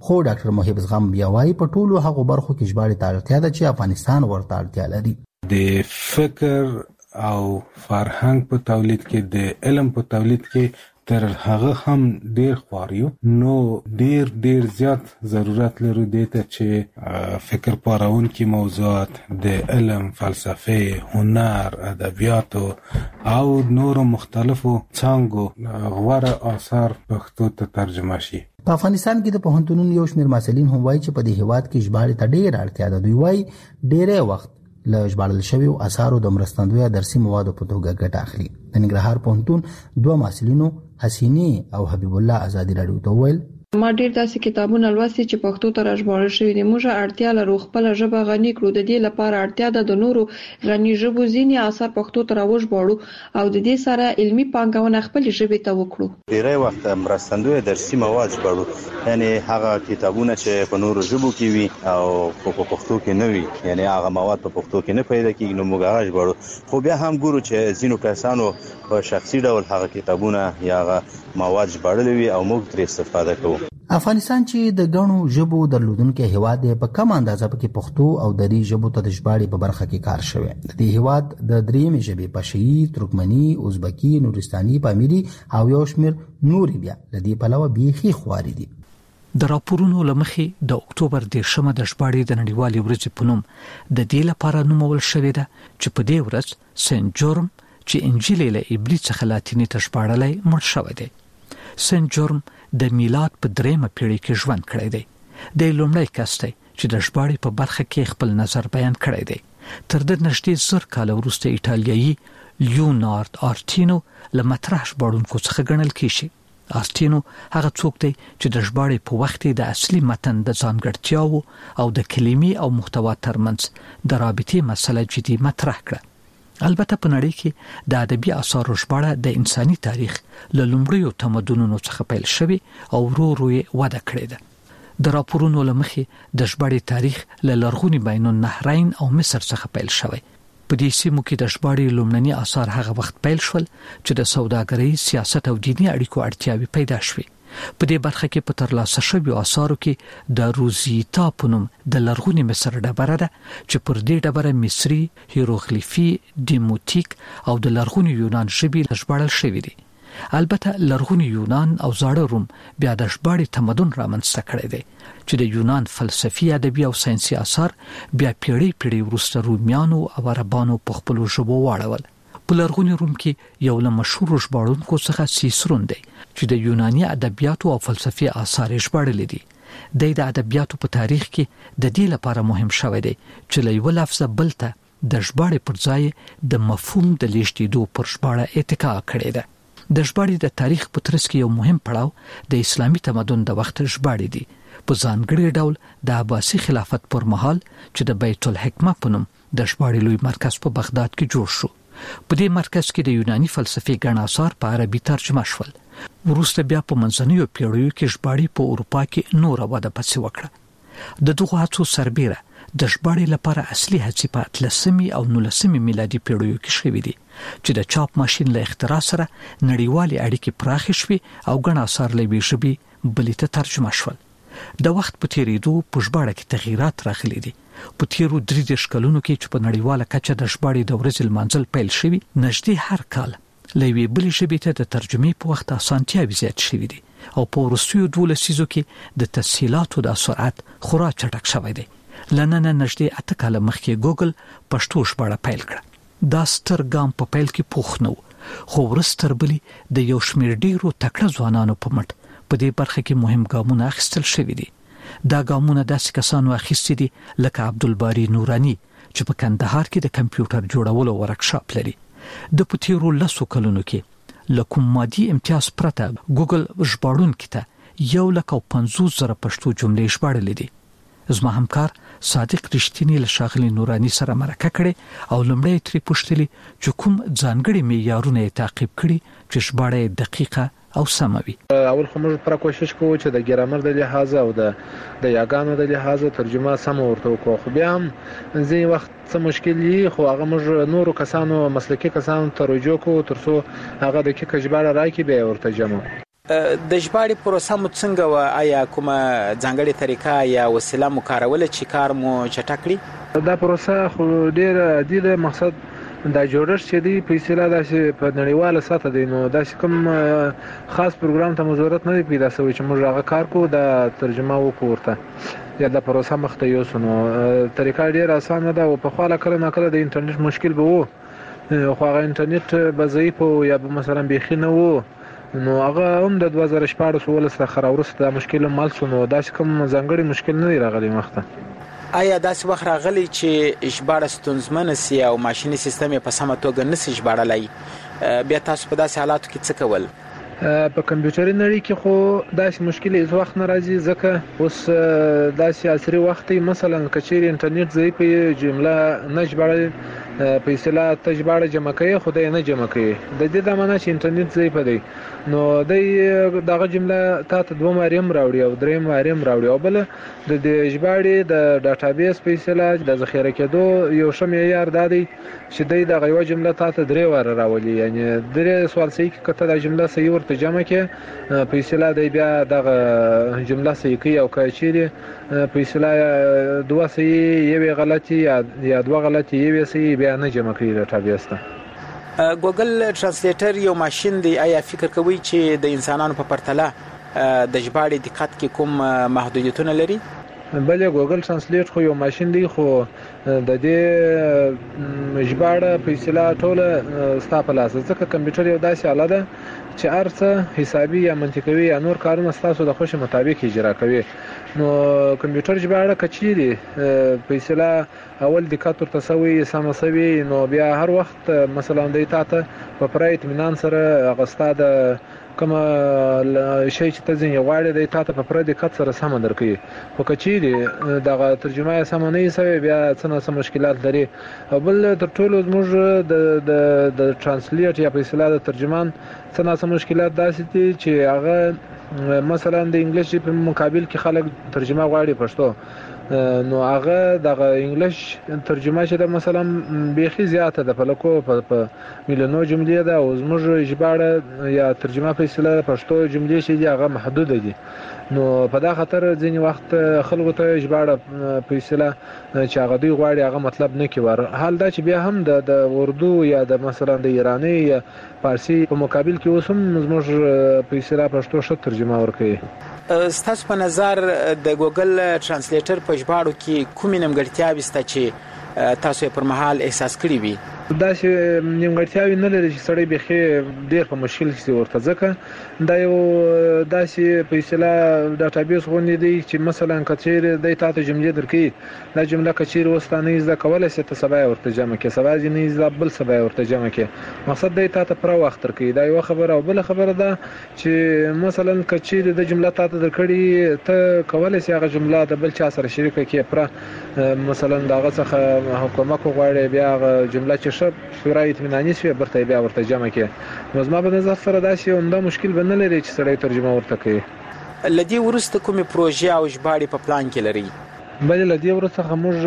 خو ډاکټر محب زغم بیا وايي په ټولو هغو برخو کې ژباړې ته اړتیا ده چې افغانستان ورته اړتیا لري. د فکر او فرهنګ په تولید کې د علم په تولید کې تر هغه هم ډیر خواریو نو ډیر ډیر زیات ضرورت لرو د ته چې فکر پارون کې موضوعات د علم، فلسفه، هنر، ادبیات او نور مختلفو څانګو غوړه آثار پښتو ته ترجمه شي. په افغانستان کې د پوهنتونونو یو شمېر محصلین هم وایي چې په دې هیواد کې ژباړې ته ډېر اړتیا ده. دوی وایي ډېری وخت له ژباړل شویو اثارو د مرستندویه درسي موادو په توګه ګټه اخلي. د ننګرهار پوهنتون دوه محصلینو حسینی او حبیب الله ازادي راډیو ته ویل ما ډیر داسې کتابونه لوستي چې پښتو ته راژباړل شوي دي. موږ اړتیا لرو خپل ژبه غني کړو. د دې لپاره اړتیا ده د نورو غني ژبو ځینې اثار پښتو ته راوژباړو او د دې سره علمي پانګونه خپل ژبې ته وکړو. ډیری وخت مرستندوی درسي مواد ژباړو، یعنی هغه کتابونه چې په نورو ژبو کې وي او په پښتو کې نه وي، یعنی هغه مواد په پښتو کې نه پیدا کیږي نو موږ هغه ژباړو. خو بیا هم ګورو چې ځینو کسانو په شخصي ډول هغه کتابونه یا هغه مواد ژباړلي وي او موږ ترې استفاده کوو. افغانستان چې د غنو ژبو درلودونکو هیواد دی، په کم اندازه پکې پښتو او دری ژبو ته د ژباړې په برخه کې کار شوی. د دې هیواد د درېمې ژبې پشهي، ترکمني، ازبکي، نورستاني، پامیري او یو شمېر نورې بیا د دې پلوه بیخي خواري دي. د راپورونو لمخې د اکتوبر دیرشمه د ژباړې د نړیوالې ورځې په نوم د دې لپاره نومول شوې ده چې په دې ورځ سنت جورم چې انجیل له عبري څخه لاتیني ته ژباړلی مړ شوی دی. سنت جورم د میلاد په دریمه پیړۍ کې ژوند کړی دی. د لومړی کس دی چې د ژباړې په برخه کې خپل نظر بیان کړی دی. تر د نږدې زر کال وروسته ایټالیایي لیونارد آرټینو له مطرح ژباړونکو څخه ګڼل کیږي. آرټینو هغه څوک دی چې د ژباړې په وخت د اصلي متن د ځانګړتیاو او د کلمې او محتوا ترمنځ د رابطې مسله جدي مطرح کړه. البته په نړۍ کې د ادبي اثارو ژباړه د انساني تاریخ له لومړیو تمدنونو څخه پیل شوی او ورو ورو وده کړې ده. د راپورونو لمخې د ژباړې تاریخ له لرغوني بین النهرین او مصر څخه پیل شوی. په دې سیمو کې د ژباړې لومړني اثار هغه وخت پیل شول چې د سوداګرۍ، سیاست او دیني اړیکو اړتیاوې پیدا شوې. په دې برخه کې په ترلاسه شویو اثارو کې د روزیتا په نوم د لرغوني مصر ډبره ده چې پر دې ډبره مصري، هیروغلیفي، دیموتیک او د لرغوني یونان ژبې ژباړل شوې دي. البته لرغوني یونان او زاړه روم بیا د ژباړې تمدن رامنځته کړی دی چې د یونان فلسفي، ادبي او ساينسي اثار بیا پیړۍ پیړۍ وروسته رومیانو او عربانو په خپل ژبو واړول. په لرغوني روم کې یو له مشهور ژباړونکو څخه سیسرون دی چې د یوناني ادبیاتو او فلسفي آثار ژباړلي دي. د ادبیاتو په تاریخ کې د دې لپاره مهم شوی دی چې له یو لفظ بل ته د ژباړې پر ځای د مفهوم د لیږدېدو پر ژباړه اتکا کړې ده. د ژباړې د تاریخ په ترڅ کې یو مهم پړاو د اسلامي تمدن د وخت ژباړې دي. په ځانګړي ډول د عباسي خلافت پر مهال چې د بیت الحکمه په نوم د ژباړې لوی مرکز په بغداد کې جوړ شو. په دې مرکز کې د یوناني فلسفي ګڼ اثار په عربي ترجمه شول. وروسته بیا په منځنیو پیړیو کې ژباړې په اروپا کې نور وده پسې وکړه. د دغو هڅو سربیره د ژباړې لپاره اصلي هڅې په اتلسمې او نولسمې میلادي پیړیو کې شوې دي چې د چاپ ماشین له اختراع سره نړیوالې اړیکې پراخې شوې او ګڼ اثار له یوې ژبې بلې ته ترجمه شول. د وخت په تیریدو په ژباړه کې تغیرات راغلي دي. په تیرو درې دېرش کلونو کې چې په نړیواله کچه د ژباړې د ورځې لمانځل پیل شوي، نږدې هر کال له یوې بلې ژبې ته د ترجمې په وخت اسانتیاوې زیات شوي دي او په وروستیو دوه لسیزو کې د تسهیلاتو د سرعت خورا چټک شوی دی. له ننه نږدې اته کاله مخکې ګوګل پښتو ژباړه پیل کړه. دا ستر ګام په پیل کې پوخ نه و، خو وروسته تر بلې د یو شمېر ډېرو تکړه ځوانانو په مټ په دې برخه کې مهم ګامونه اخیستل شوي دي. دا ګامونه داسې کسانو اخیستي دي لکه عبدالباری نورانی چې په کندهار کې د کمپیوټر جوړولو ورکشاپ لري. د په تیرو لسو کلونو کې له کوم مادي امتیاز پرته ګوګل ژباړونکي ته یو لک او پنځوس زره پښتو جملې ژباړلې دي. زما همکار صادق رښتینی له ښاغلي نورانی سره مرکه کړې او لومړی ترې پوښتلي چې کوم ځانګړي معیارونه یې تعقیب کړي چې ژباړه یې دقیقه او سمه وي. اول خو موږ پر کوشش کوو چې د ګرامر د لحاظ او د د یاګانو د لحاظ ترجمه سم ورته وکړو. خو بیا هم ځینې وخت څه مشکل وي، خو هغه موږ نورو کسانو مسلکي کسانو ته رجوع کوو ترڅو هغه دقیقه ژباړه راکړي بیا ورته جمع. د ژباړې پروسه مو څنګه و؟ آیا کومه ځانګړې طریقه یا وسیله مو کاروله چې کار مو چټک کړي؟ دا پروسه خو ډېره عادي ده. مقصد دا جوړښت چې دی په اصطلاح داسې په نړیواله سطح دی، نو داسې کوم خاص پروګرام ته ضرورت نه دی پیدا شوی چې موږ هغه کار کوو د ترجمه وکړو ورته یا د پروسه مخ ته یوسو. نو طریقه ډېره اسانه ده او پخوا کله ناکله د انټرنیټ مشکل به و، خو هغه انټرنیټ به ضعیف و یا به مثلا بیخي نه و، نو هغه هم د دوه زره شپاړس اوولس څخه راوروسته دا مشکل هم حل شو. نو داسې کوم ځانګړی مشکل نه دی راغلی مخته. آیا داسې وخت راغلی چې ژباړه ستونزمنه سي او ماشیني سیستم یې په سمه توګه نسي ژباړلی، بیا تاسو په داسې حالاتو کې څه کول؟ په کمپیوټري نړۍ کې خو داسې مشکل هیڅ وخت نه راځي، ځکه اوس داسې عصري وخت دی. مثلا که چیرې انټرنیټ ضعیف وي، جمله نه ژباړل په اصطلاح ته ژباړه جمع کوي خو دی نه جمع کوي، د دې د معنا چې انټرنیټ ضعیف دی، نو دی دغه جمله تا ته دوه ماریم راوړي او دریم ماریم راوړي، او بل د دې ژباړې د ډاټابیس په اصطلاح د ذخیره کېدو یو ښه معیار دا دی چې دی دغه یوه جمله تا ته درې واره راولي، یعنې درې سوال صحیح کې که ته دا جمله صحیح ورته جمع کړې په اصطلاح دی بیا دغه جمله صحیح کوي، او که چیرې په اصطلاح دوه صحیح یوې غلطي یا دوه غلطي یوې صحیح بیا نه جمع کوي ډاټابیس ته. ګوګل ترانسلیټر یو ماشین دی، آیا فکر کوئ چې د انسانانو په پرتله د ژباړې دقت کې کوم محدودیتونه لري؟ بله ګوګل ترانسلیټ خو یو ماشین دی، خو د دې ژباړه په اصطلاح ټوله ستا په لاس، ځکه کمپیوټر یو داسې آله ده چې هر څه حسابي یا منطقوي یا نور کارونه ستاسو د خوښې مطابق اجرا کوي. نو کمپیوټر ژباړه که چیرې په اصطلاح اول دقت ورته شوی سمه شوي، نو بیا هر وخت مثلا دی تا ته په پوره اطمینان سره هغه ستا د کومه شی چې ته ځینې غواړې دی تا ته په پوره دقت سره سمه درکوي. خو که چیرې دغه ترجمه یې سمه نه وي شوې بیا څه نه څه مشکلات لري. او بل تر ټولو زموږ د ترانسلیټ یا په اصطلاح د ترجمان څه نه څه مشکلات داسې دي چې هغه مثلا د انګلیسي په مقابل کې خلک ترجمه غواړي پښتو، نو هغه دغه انګلیش ترجمه چې د مثلا بیخي زیاته ده، په لکو په میلیونو جملې ده، او زموږ ژباړه یا ترجمه په اصطلاح پښتو جملې چې دي هغه محدوده دي. نو په دا خاطر ځینې وخت خلکو ته ژباړه په اصطلاح چې هغه دوی غواړي هغه مطلب نه کوي. حال دا چې بیا هم د اردو یا د مثلا د ایرانی یا فارسی په مقابل کې اوس هم زموږ په اصطلاح پښتو ښه ترجمه ورکوي. ستاسو په نظر د ګوګل ترانسلیټر په ژباړو کې کومې نیمګړتیاوې شته چې تاسو یې پر مهال احساس کړي وي؟ داسې نیمګړتیاوې نه لري چې سړی بیخي ډېر په مشکل کې ورته، ځکه دا یو داسې په اصطلاح ډاټابیس غوندې دی چې مثلا که چیرې دی تا ته جملې درکوي، دا جمله که چیرې اوس تا نه زده کولی شې ته سبا یې ورته جمع کړې، سبا یې نه زده بل سبا یې ورته جمع کړې، مقصد دی تا ته پوره وخت درکوي. دا یوه خبره. او بله خبره ده چې مثلا که چیرې د جمله تا ته درکړي ته کولی شې هغه جمله د بل چا سره شریکه کړې، پوره مثلا د هغه څخه حکومت وغواړي بیا هغه جمله چې ښه پوره اطمیناني شوې برته بیا ورته جمع کړې. نو زما په نظر سره داسې عمده مشکل به نه لري چې سړی ترجمه ورته کوي. له دې وروسته کومې پروژې او ژباړې په پلان کې لري؟ بلې له دې وروسته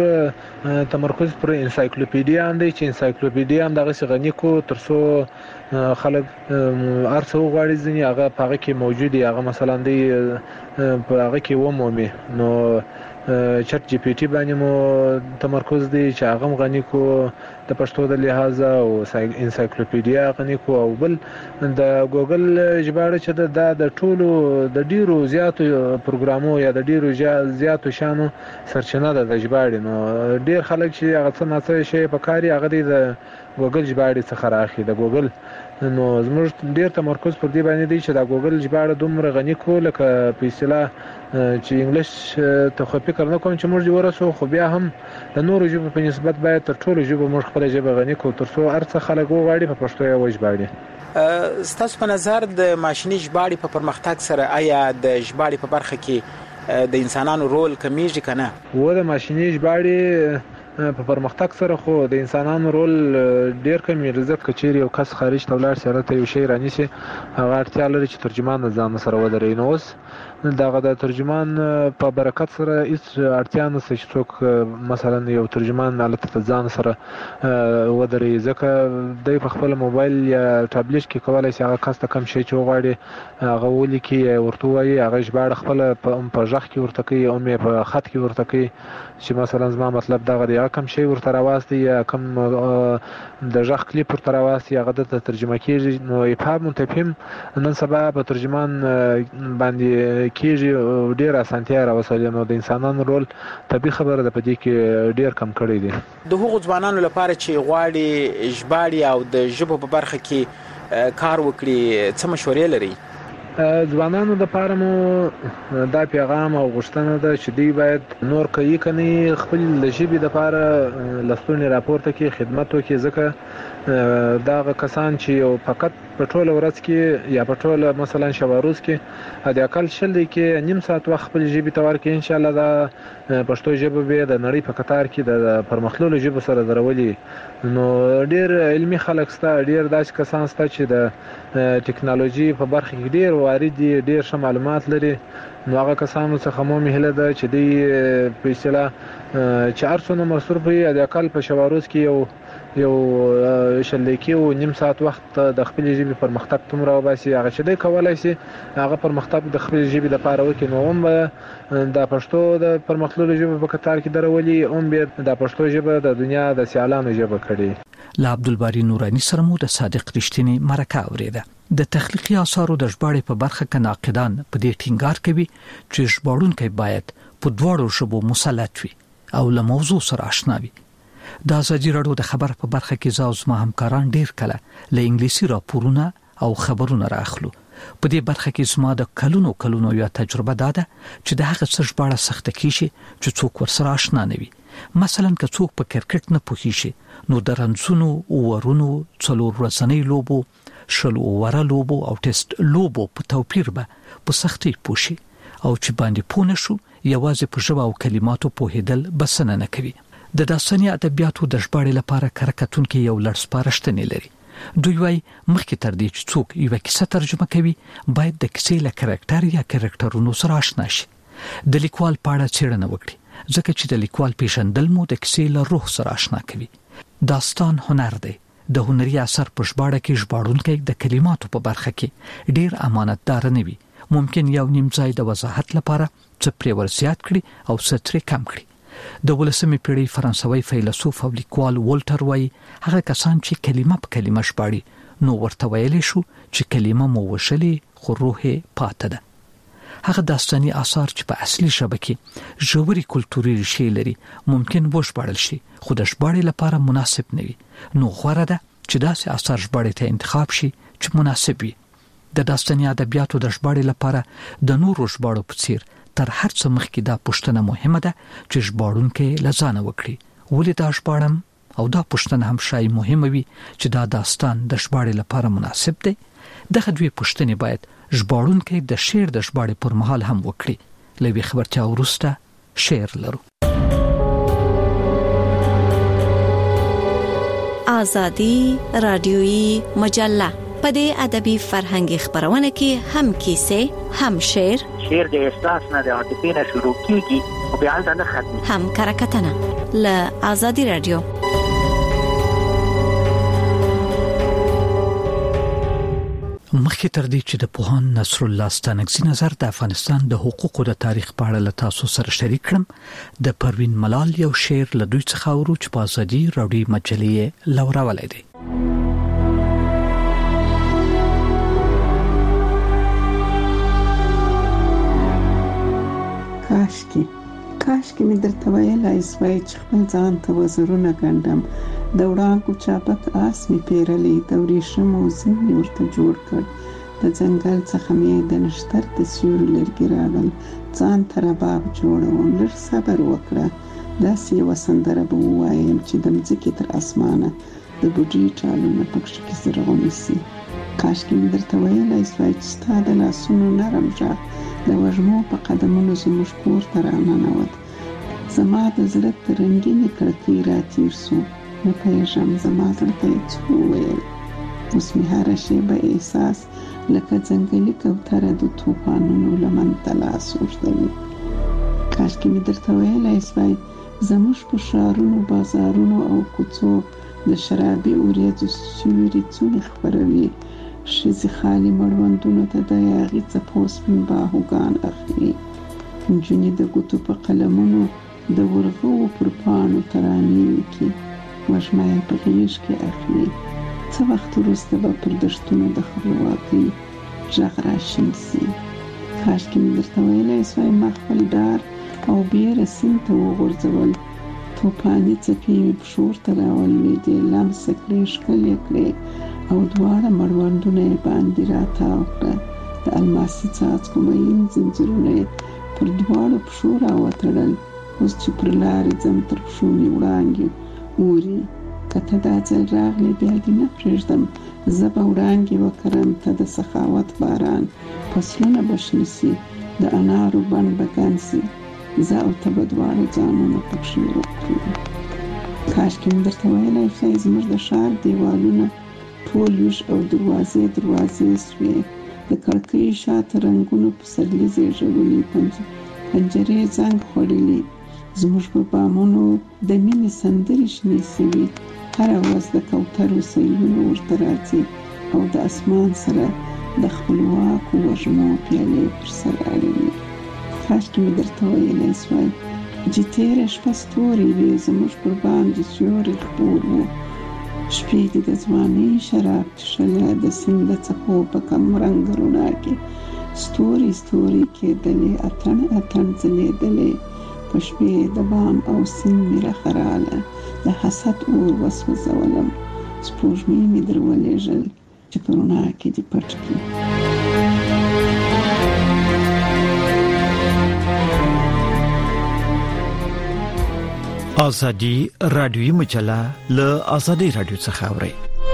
موږ تمرکز پر انسایکلوپیډیا دی چې انسایکلوپیډیا هم دغسې غني کو تر څو خلک هر څه وغواړي ځینې هغه په هغه کې موجود وي، هغه مثلا دی په هغه کې ومومي. نو چټ جی پی ټي باندې مو تمرکز دی چې هغه هم غني کو د پښتو د لحاظه، او انسایکلوپیډیا غني کو. او بل د ګوګل ژباړه چې دا د ټولو د ډیرو زیاتو پروګرامو یا د ډیرو زیاتو شانو سرچینه ده د ژباړې. نو ډیر خلک چې هغه څه نه څه شی په کار هغه د ګوګل ژباړې څخه راخي د ګوګل. نو زموږ ډیر تمرکز پر دې باندې دی چې د ګوګل ژباړه دومره غني کو لکه په اصطلاح چې انګلیش ته خو فکر نه کوم چې موږ ورسو، خو بیا هم د نورو ژبو په نسبت باید تر ټولو ژبو موږ خپله ژبه غني کو تر څو هر څه خلک وغواړي په پښتو یې وژباړي. ستاسو په نظر د ماشیني ژباړې په پرمختګ سره آیا د ژباړې په برخه کې د انسانانو رول کمیږي که نه؟ و د ماشیني ژباړې په پرمختګ سره خو د انسانانو رول ډیر کم ریزه کچيري او کس خارج ته ولاړ سره ته یو شی رانیسي هغه اړتیا لري چې ترجمان ځان سره ودرې نو اوس دغه د ترجمان په برکت سره هیڅ اړتیا نشته چې څوک مثلا یو ترجمان حالت ته ځان سره ودرې ځکه د په خپل موبایل یا ټابلیټ کې کولای شي هغه کس ته کم شي چې وغواړي هغه ولیکي ورته وایي هغه ژباړه خپل په ژغ کې ورته کوي او مې په خط کې ورته کوي چې مثلا زما مطلب دغه دی کم شی ورته راوستي یا کم د ژغ کلیپ ورته راوستي هغه د ترجمه کیږي نو افهام متفهم نن سبا په ترجمان باندې کیږي ډیر اسانتیا راوصل نو د انسانانو رول طبي خبره ده په دې کې ډیر کم کړی دی د هغو ځوانانو لپاره چې غواړي ژباړي او د ژبو په برخه کې کار وکړي څه مشورې لري ځوانانو د لپاره مو دا پیغام او غوښتنه ده چې دوی باید نور کوي کني خپل ژبې د لپاره لستونی راپورته کې خدمت وکړي ځکه دا کسان چې فقط په ټوله ورځ کې یا په ټوله مثلا شواروز کې د اقل شل کې نیم ساعت وخت خپل ژبې ته ورکړي ان شاء الله دا پښتو ژبه به د نړۍ په قطار کې د پرمختللو ژبو سره درولي نو ډیر علمي خلک ستا ډیر داسې کسان ستا چې د ټکنالوژي په برخه کې ډیر وارد دي ډیر ښه معلومات لري نو هغه کسانو څخه مو مهله ده چې دوی په اصطلاح چې ارڅونه مصرف وي د اقل په شواروز کې یو یو شلکی او نیم ساعت وخت د خپل ژبې پرمختګ تم راو باسي هغه چې دوی کولای شي هغه پرمختګ د خپل ژبې لپاره وکړي نو هم د پښتو د پرمختللو ژبې په قطار کې درولي هم به د پښتو ژبه د دنیا د سیالانو ژبه کړي لا عبدالباری نورانی سره مو د صادق رښتینی مرکه اوریده د تخلیقي آثارو د ژباړې په برخه کې ناقدان په دې ټینګار کوي چې ژباړونکي باید په دواړو ژبو مسلط وي او له موضوع سره آشنا وي د ازادي راډیو د خبر په برخه کې زاوز ما همکاران ډیر کله له انګلیسي راپورونه او خبرونه راخلو په دې برخه کې زما د کلونو کلونو یو تجربه ده چې د هغه څه ژباړه سخت کیږي چې څوک ورسره آشنا نه وي مثلا که څوک په کرکټ نه پوهیږي نو د رنځونو او ورونو څلور ورځنۍ لوبو شلو وره لوبو او ټیسټ لوبو په توپیر به په سختي پوښي او چې باندې پونه شو یوازې په ژبه او کلماتو پوهیدل بسنه نه کوي د داستاني ادبیاتو د ژباړې لپاره کارکتونکو یو لړ سپارښتنې لري دوی وايي مخکې تر دې چې څوک یو کیسه ترجمه کوي باید د کیسې له کریکټر یا کریکټرونو سره آشنا شي د لیکوال په اړه څېړنه وکړي ځکه چې د لیکوال پیژندل مو د کیسې له روح سره آشنا کوي داستان هنر دی د هنري اثر په ژباړه کې ژباړونکی د کلماتو په برخه کې ډیر امانتدار نه وي ممکن یو نیم ځای د وضاحت لپاره څه پرې ورزیات کړي او څه ترې کم کړي د ولسمې پیړۍ فرانسوي فیلسوف او لیکوال والټر وایي هغه کسان چې کلمه په کلمه ژباړي نو ورته ویلی شو چې کلمه مو وشلې خو روح یې پاتې ده هغه داستاني آثار چې په اصلي ژبه کې ژوري کلتوري ریښې لري ممکن وژباړل شي خو د ژباړې لپاره مناسب نه وي نو غوره ده چې داسې آثار ژباړې ته انتخاب شي چې مناسب وي د داستاني ادبیاتو د ژباړې لپاره د نورو ژباړو په څیر تر هر څه مخکې دا پوښتنه مهمه ده چې ژباړونکي لزانه وکړي ولې دا ژباړم او دا پوښتنه هم شای مهمه وي چې دا داستان د ژباړې لپاره مناسب دی دغه دوی پوښتنې باید ژباړونکي د شعر د ژباړې پر مهال هم وکړي لوي خبرتیا وروسته شعر لرو آزادی رادیویی مجله په دې ادبي فرهنګي خبرونه کې هم کیسه هم شعر شعر د احساس نه د عاطفې نه شروع کیږي او بیا د نه ختمي هم کرکټنه ل آزادی رادیو مخکې تر دې چې د پوهان نصر الله ستانکزي نظر د افغانستان د حقوقو د تاریخ په اړه له تاسو سره شریک کړم د پروین ملال یو شعر له دوی څخه ورو چې په آزادی رادیو مجلې لوراولې دی کاشکي کاشکي مې درته ویلای سوای چې خپل ځان ته وزرونه ګنډم د وړانګو چابک آس مې پیرلې د ورېښمو زین مې ورته جوړ کړ د ځنګل څخه مې د نښتر د سیوري لرګي راغل ځان ته رباب جوړوم لږ صبر وکړه داسې یوه سندره به ووایم چې د مځکې تر اسمانه د بوډۍ ټالونه پکښې کې زرغونه سي کاشکي مې درته ویلای سوای چې ستا د لاسونو نرم غږ د وږمو په قدمونو زموږ کور ته راننوت زما د زړه ترنګینې کړکۍ راتیر سو. نه پوهېږم زما زړه ته یې څه وویل. اوس مې هره شیبه احساس لکه ځنګلي کوتره د طوفانونو لمن ته لاس اوږدوي. کاشکې مې درته ویلی سوای زموږ په ښارونو، بازارونو او کوڅو د شرابي وریځو سیوري څوڼې خپروي. ښځې خالي مړوندونو ته د یاغي څپو سپین باهوګان اخلي. نجونې د ګوتو په قلمونو د ورغوو پر پاڼو ترانې لیکي. وږمه یې په غېږ کې اخلي. څه وخت وروسته به پر دښتونو د خپلواکۍ غږ راشین سي. کاشکې مې درته ویلی سوای ما خپل ډار او بیره سیند ته وغورځول. توپاني څپې مې پښو ورته راولوېدې، لمسه کړې، ښکلې کړې او دواړه مړوندونه یې باندې راتاو کړه. د الماسي څاڅکو مین ځنځیرونه یې پر دواړو پښو راوتړل. اوس چې پر لارې ځم تر پښو مې وړانګې اوري. که ته دا ځل راغلې بیا دې نه پرېږدم. زه به وړانګې وکرم، ته د سخاوت باران. فصلونه به شنه سي، د انارو بڼ به ګن سي. زه او ته به دواړه ځانونه پکښې وکړو. کاشکې مې درته ویلی ښایي زموږ د ښار دیوالونه ټول ویښ او دروازې دروازې سوې. د کړکۍ شاته رنګونو پسرلي زیږولي، پنجرې زنګ خوړلي. زموږ په بامونو د مینې سندرې شنې سوي. هره ورځ د کوترو سیلونه ورته راځي او د اسمان سره د خپلواکو وږمو پیالې پر سر اړوي. کاشکې مې درته ویلی سوای چې تېره شپه ستوري وې زموږ پر باندې سیوری خپور و. شپې دې د ځوانۍ شراب څښله، د سیند د څپو په کمرنګ رڼا کې ستوري ستوري کېدلې، اتڼ اتڼ ځلېدلې. په شپې د بام او سیند مې رخراله، د حسد اور وسوځولم. سپوږمۍ مې در ولېږل چې په رڼا کې دې پټ کړي. ازادي رادیوي مجله له ازادي رادیو څخه اوري.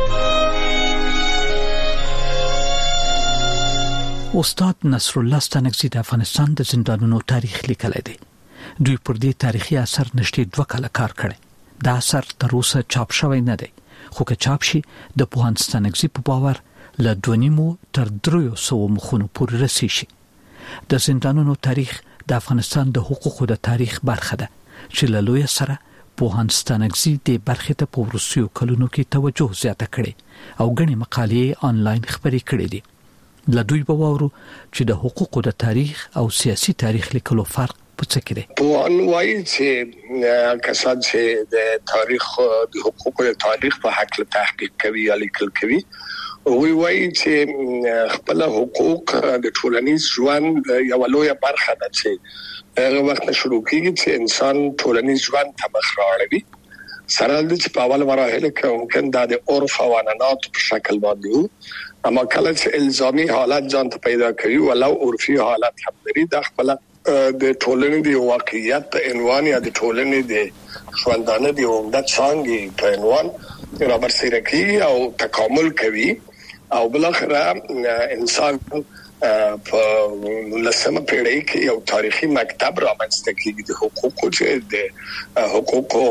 استاد نصر الله ستانکزی د افغانستان د زندانونو تاریخ لیکلی دی. دوی پر دې تاریخي اثر نشټې دوه کاله کار کړی. دا اثر تر اوسه چاپ شوی نه دی، خو که چاپ شي د پوهاند ستانکزی په باور له دوه نیمو تر دریو سوو مخونو پورې رسي شي. د زندانونو تاریخ د افغانستان د حقوقو د تاریخ برخه ده چې له لوی سره پوهاند ستانکزی د برخې ته په وروستیو کلونو کې توجه زیاته کړې او غني مقالې آنلاین خبرې کړې دي. له دوی به واورو چې د حقوقو د تاریخ او سیاسي تاریخ لیکلو فرق په څه کې دی. پوهان وایي چې کسان چې د تاریخ د حقوقو د تاریخ په حق له تحقیق کوي یا لیکل کوي، وی وایي چې خپل حقوق د ټولنیز ژوند یو لویه برخه ده چې هغه وخت شروع کیږي چې انسان ټولنیز ژوند ته مخ راوړي. سره د چې په اول مراحل کې ممکن د عرف او عنعنات په شکل باندې وو، اما کله چې الزامي حالت ځان ته پیدا کوي ولو عرفي حالت هم لري، د خپل د ټولنې د واقعیت په عنوان یا د ټولنې د ژوندانه د عمدت څنګه په عنوان رابرسېره کوي او تکامل کوي او بلخره انسان په لسمه پیړۍ کې یو تاریخي مکتب رامنځته کیږي د حقوقو چې د حقوقو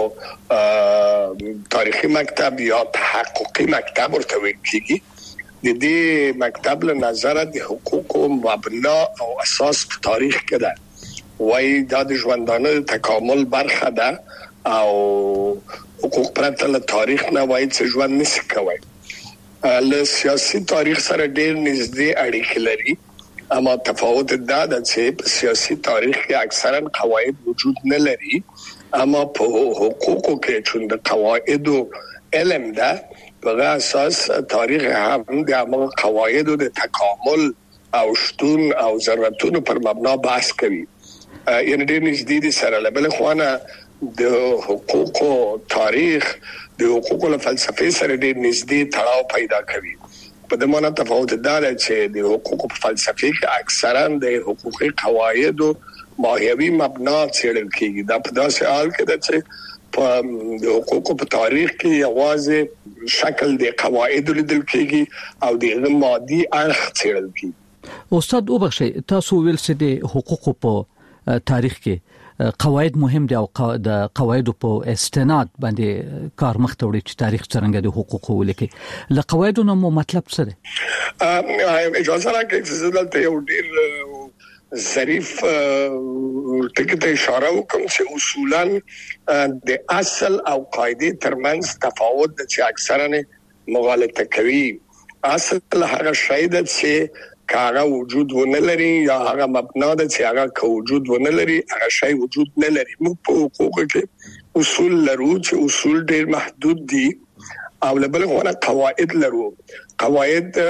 تاریخي مکتب یا تحققي مکتب ورته ویل کیږي. د دې مکتب له نظره د حقوقو مبنا او اساس په تاریخ کې ده، وایي دا د ژوندانه تکامل برخه ده او حقوق پرته له تاریخ نه وایي چې ژوند نشي کوي. له سیاسي تاریخ سره ډېر نږدې اړیکې لري، اما تفاوت دا ده چې په سیاسي تاریخ کې اکثرا قواعد وجود نه لري، اما په حقوقو کې چې د قواعدو علم ده په اساس تاریخ هم د هغه قواعدو د تکامل او شتون او ضرورتونو پر مبنا بحث کوي. یعنی ډېر نږدې دي سره له بل خوانه د حقوقو تاریخ د حقوقو له فلسفې سره ډېر نږدې تړاو پیدا کوي. په دې معنی تفاوت دا دی چې د حقوقو په فلسفه کې اکثرا د حقوقي قواعدو ماهیوي مبنا څېړل کیږي. دا په داسې حال کې ده چې په د حقوقو په تاریخ کې یوازې شکل د قواعدو لیدل کیږي او د مادي اړخ څېړل کیږي. استاد وبخښئ، تاسو ویل چې د حقوقو په تاریخ کې قواعد مهم دي او د قواعد په استناد باندې کار مخ ته وړي چې تاریخ څنګه د حقوقو ولیکي له قواعدو نو مطلب څه دی؟ اجازه راکړئ چې زه دلته یو ډیر ظریف ټکی ته اشاره وکم چې اصولاً د اصل او قاعده ترمنځ تفاوت د چې اکثرا مغالطه کوي. اصل هغه شی ده چې کاغه وجود ونه لري یا هغه مبنا ده چې هغه وجود ونه لري هغه شی وجود نه لري. موږ په حقوقو کې اصول لرو چې اصول ډیر محدود دي او بل غوړه قواعد لرو. قواعد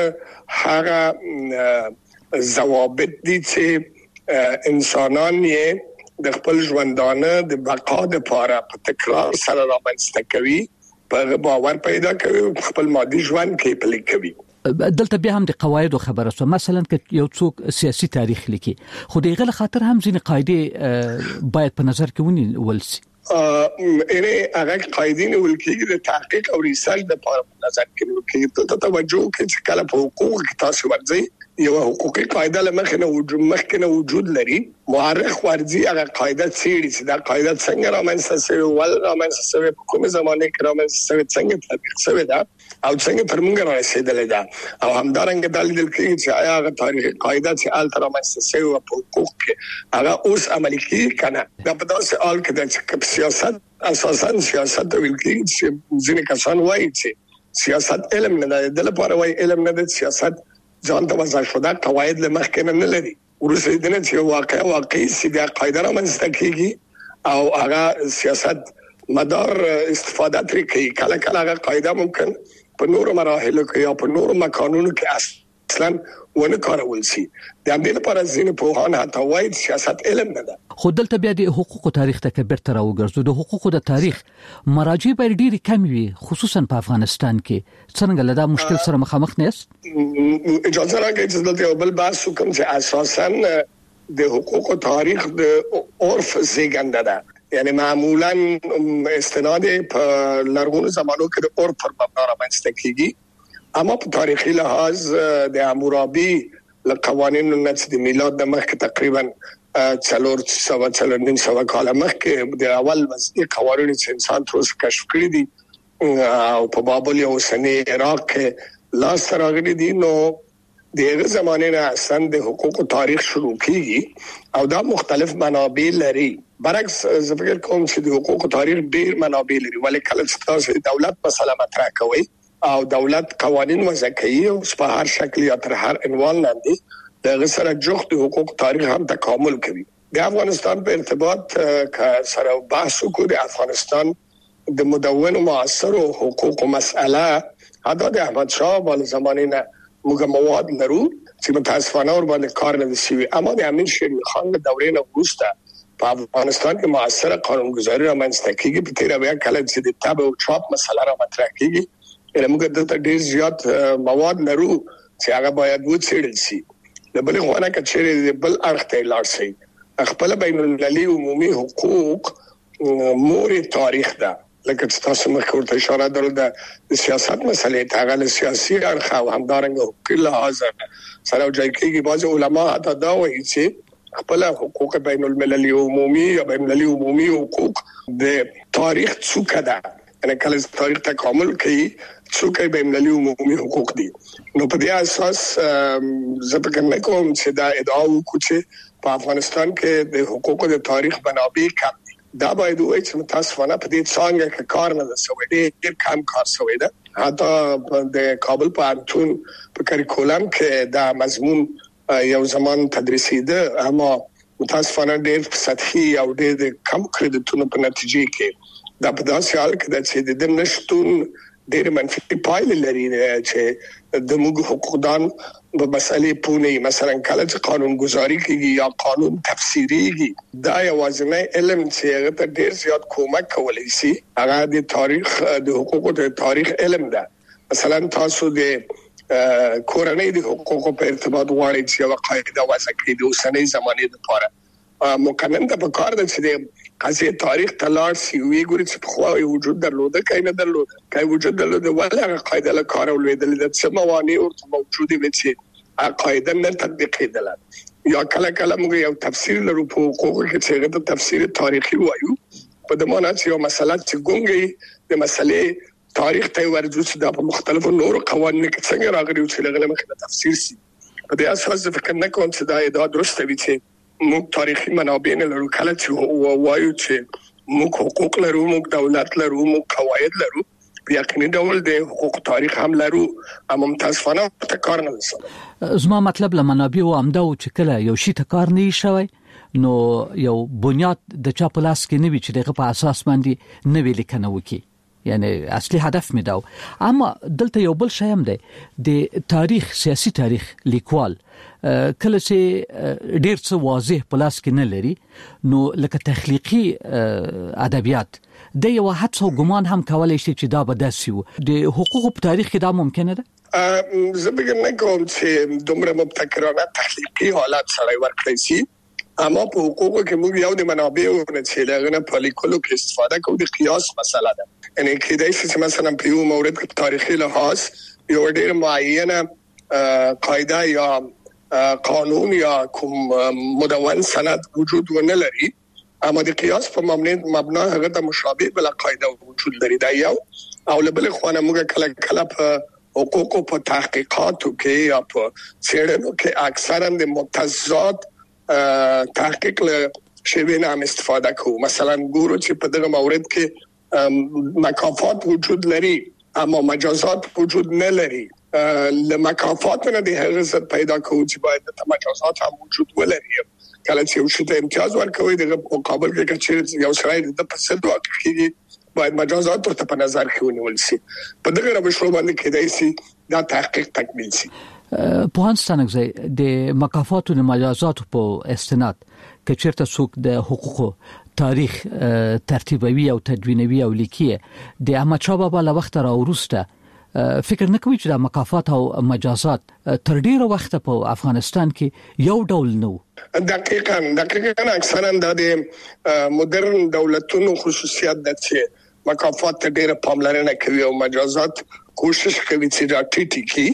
هغه ضوابط دي چې انسانان یې د خپل ژوندانه د بقا لپاره په تکرار سره رامنځته کوي، په باور پیدا کوي، خپل مادي ژوند کې پلي کوي. دلته بیا هم د قواعد خبره سو، مثلا که یو څوک سیاسي تاریخ لیکي خو دغه له خاطر هم ځینې قاعده باید په نظر کې ونیول شي. ا ان هغه قاعده نیول کېږي د تحقیق او ریسرچ د په نظر کې نیول کېږي. ته توجه کوئ چې کله په حقوقو کې تاسو ورځي یو حقوقي قاعده لمخنه وجود مخکنه وجود لري، مورخ ورځي هغه قاعده څېړي چې دا قاعده څنګه رامنځته شوې ول رامنځته شوې په کومه زمانه کې رامنځته شوې، څنګه تطبیق شوې ده او څنګه تر موږ رسیدلې ده او همدارنګه دلیل کوي چې آیا هغه تاریخي قاعده چې ال تر رامنځته شوې په حقوق کې هغه اوس عملي کیږي کنه. دا په داسې حال کې چې سیاست اساساً سیاست د ویل کېږي چې ځینې کسان وایي چې سیاست علم نه دی، د لپاره وایي علم نه دی، سیاست ځان ته وضع شوه قواعد له مخکې نه لري. ورسره د نه چې واقع واقعي سیده قاعده رامنځته کیږي او هغه سیاست مدار استفاده ترې کوي. کله کله هغه قاعده ممکن په نورو مراحلو کې یا په نورو مکانونو کې اصلا ونه کارول شي. د همدې لپاره ځینې پوهان حتی وایي سیاست علم نه ده. خو دلته بیا د حقوقو تاریخ ته کبر تر وګرځو. د حقوقو د تاریخ مراجع به ډېری کم وي، خصوصا په افغانستان کې. څنګه لدا مشکل سره مخامخ نه است؟ اجازه راکړئ چې دلته یو بل بحث وکړم چې اساساً د حقوقو تاریخ د عرف زیږنده ده، یعنی معمولاً استناد په لرغونو زمانو کې د عرف پر مبنا رامنځته کیږي، اما په تاریخي لحاظ د حمورابي له قوانینو نه د میلاد د مخکې تقریبا څلور سوه څلور نیم سوه کال مخکې د اول وضعي قوانینو چې انسان تر اوسه کشف کړي دي او په بابل او اوسني عراق کې لاس راغلي دي، نو دغه زمانه نه اصلا د حقوقو تاریخ شروع کیږي او دا مختلف منابع لري. برعکس زه فکر کوم چې د حقوقو تاریخ ډیر منابع لري، ولی کله چې تاسو دولت مسله مطرح کوي او دولت قوانين وضع کوي او په هر شکل یا تر هر عنوان لاندې د سره جوخت حقوق تاریخ هم تکامل کوي. د افغانستان په ارتباط سره بحث وکړو، د افغانستان د مدون معاصر حقوق مسأله ادا د احمد شاه بل زمانه نه موږ مواد لرو چې متاسفانه ور باندې کار نه شي، اما د امین شیر خان د دورې نه وروسته په افغانستان کې معاصر قانونګذاري رامنځته کیږي. په تیر بیا کله چې د تاب او چاپ مسله را مطرح کیږي، موږ دلته ډیر زیات مواد لرو چې هغه باید وڅېړل شي. د بل خو نه کچېره د بل اړخ ته لاړ شي. خپل بین المللي عمومي حقوق مور تاریخ ده، لکه تاسو مخکې ورته اشاره درلوده د سیاست مسلې ته غل سیاسي اړخ او همدارنګه حقوق لحاظ سره ځای کېږي. بعض علما حتی دا وایي چې خپل حقوق بین المللي عمومي یا بین المللي عمومي حقوق د تاریخ څوکه ده، یعنی کله تاریخ تکامل کوي څوکه بین المللي عمومي حقوق دي. نو په دې اساس زه فکر نه کوم چې دا ادعا وکړي چې په افغانستان کې د حقوقو د تاریخ منابع کم دي. دا باید وایي چې متاسفانه په دې څنګه کې کار نه شوی دی، ډېر کم کار شوی دی. حتی د کابل په انټون په کریکولم کې دا مضمون یو زمان تدریسي ده، اما متاسفانه ډېر سطحي او ډېر کم کریډټونو په نتیجه کې دا په داسې حال کې ده چې د نشټون ډېر منفي پایلې لري چې د موږ حقوقدان په مسلې پونې مثلا کله چې قانون گذاری کیږي یا قانون تفسیریږي، دا یوازینی علم چې هغه ته ډېر زیات کومک کولی شي هغه د تاریخ د حقوقو د تاریخ علم ده. مثلا تاسو د کورنۍ د حقوقو په ارتباط غواړئ چې یو قاعده وضع کړئ د اوسنۍ زمانې لپاره، مقنن د پکار د چې د قضیه تاریخ تلاړ سی وی ګوري چې په خو وجود درلوده کای نه درلوده کای وجود درلوده ولا قاعده له کار ولېدل د څه موانع او موجوده وي چې قاعده نه تطبیق کېدل. یا کله کله موږ یو تفسیر لرو په حقوقو کې چې هغه تفسیر تاریخي وایو په د معنی چې یو مسله چې ګونګي د مسلې تاریخ ته ورجو چې د مختلفو نورو قوانینو کې څنګه راغلي چې لغله مخه تفسیر سي په دې اساس فکر نه کوم چې دا ادعا درسته وي چې موږ تاریخي منابع نه لرو کله چې وایو چې موږ حقوق لرو موږ دولت لرو موږ قواعد لرو په یقیني ډول د حقوق تاریخ هم لرو اما متاسفانه ته کار نه وسه زما مطلب له منابع او امدا او چې کله یو شی ته کار نه شوی نو یو بنیاد د چا په لاس کې نه وي چې دغه په اساس باندې نه ویل کنه وکي یعنی اصلي هدف مې دا اما دلته یو بل شی هم دی د تاریخ سیاسي تاریخ لیکوال کله چې ډیر څه واضح په لاس کې نه لري نو لکه تخلیقي ادبیات د یو حدس او ګمان هم کولای شي چې دا به داسي وو د حقوقو په تاریخ کې دا ممکنه ده زه به نه کوم چې دومره مبتکرانه تخلیقي حالات سره ورکړی شي اما په حقوقو کې موږ یو د منابعو نه چې دغه په لیکلو کې استفاده کوو د قیاس مسله ده یعنی کېدای شي چې مثلا په یو مورد کې تاریخي لحاظ یو ډېر معینه قاعده یا قانون یا کوم مدون سند وجود ونه لري اما د قیاس په مبنا هغه د مشابه بل قاعده وجود لري دا یو او لبل خوانه موږ کله کله په حقوقو په تحقیقاتو کې یا په څېړنو کې اکثرا د متضاد تحقیق له شیوه نام استفاده کوو مثلا ګورو چې په دغه مورد کې مکافات وجود لري اما مجازات وجود نه لري له مکافات نه د هغه څه پیدا کوو چې باید د مجازات هم وجود ولري کله چې یو شی ته امتیاز ورکوي د مقابل کې چې یو سړی د پسند واقعي باید مجازات ته په نظر کې ونیول شي په دغه روشو باندې کېدای شي دا تحقیق تکمیل شي په هانستانګ د مکافات او مجازات په استناد کې چیرته څوک د حقوقو تاریخ ترتیبوي او تدوینوي او لیکي د احمد شاه بابا له وخت را ورسته فکر نه کوي چې د مکافات او مجازات تر ډیره وخت په افغانستان کې یو ډول نو دقیقاً دقیقاً اکثرا د مدرن دولتونو خصوصیت د چې مکافات ته ډیره پاملرنه کوي او مجازات کوشش کوي چې دا ټیټي کی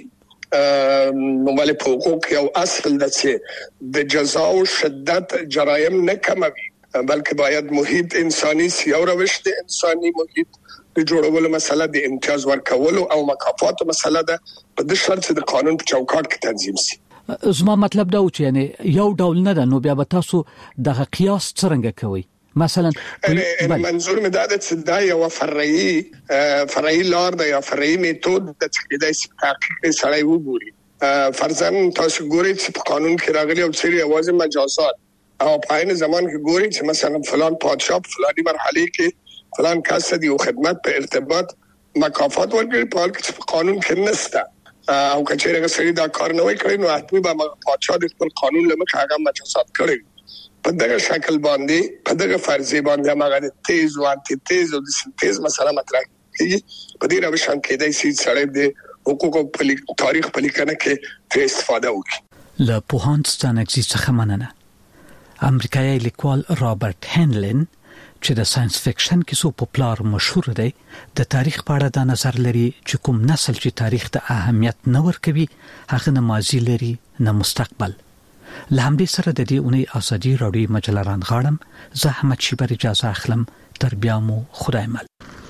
نو ولې په حقوق یو اصل د چې د جزا او شدت جرایم نه کموي بلکې باید محیط انساني سیاو روش د انساني محیط د جوړولو مسله د امتیاز ورکولو او مکافات مسله ده په د شرط د قانون په چوکاټ کې تنظیم شي زما مطلب دا و چې یعنی یو ډول نه ده نو بیا به تاسو د قیاس څنګه کوي مثلا منظور مې دا ده چې دا یو فرعي فرعي لار ده یا فرعي میتود د تحقیق تحقیق سره وګوري فرضاً تاسو ګورئ چې په قانون کې راغلي او سری اوازه مجازات او په عین زمان کې ګوري چې مثلا فلان پادشاه فلاني مرحله کې فلان کس دی او خدمت په ارتباط مکافات ورکړي په حال کې په قانون کې نشته او کچېره سړي دا کار نه وای کړی نو حتمي به پادشاه د خپل قانون لمخ هغه مجازات کړي په دغه شکل باندې په دغه فرضي باندې هغه تیز او انټي تیز او د سنتیز مسله مطرح کیږي په دې روش کې د سي سړي د حقوقو په تاریخ په لیکنه کې تر استفاده وکړي له پوهانستان اکسي څخه مننه امریکایي لیکوال رابرټ هنلن چې د ساينس فکشن کې سو پاپولار مشهور دی د تاریخ په اړه د نظر لري چې کوم نسل چې تاریخ ته اهمیت نه ورکوي هغه نه ماضي لري نه مستقبل له همدې سره د دې اونۍ ازادي راډیو مجله رانغاړم زه احمد شیبر اجازه اخلم تر بیا مو خدای مل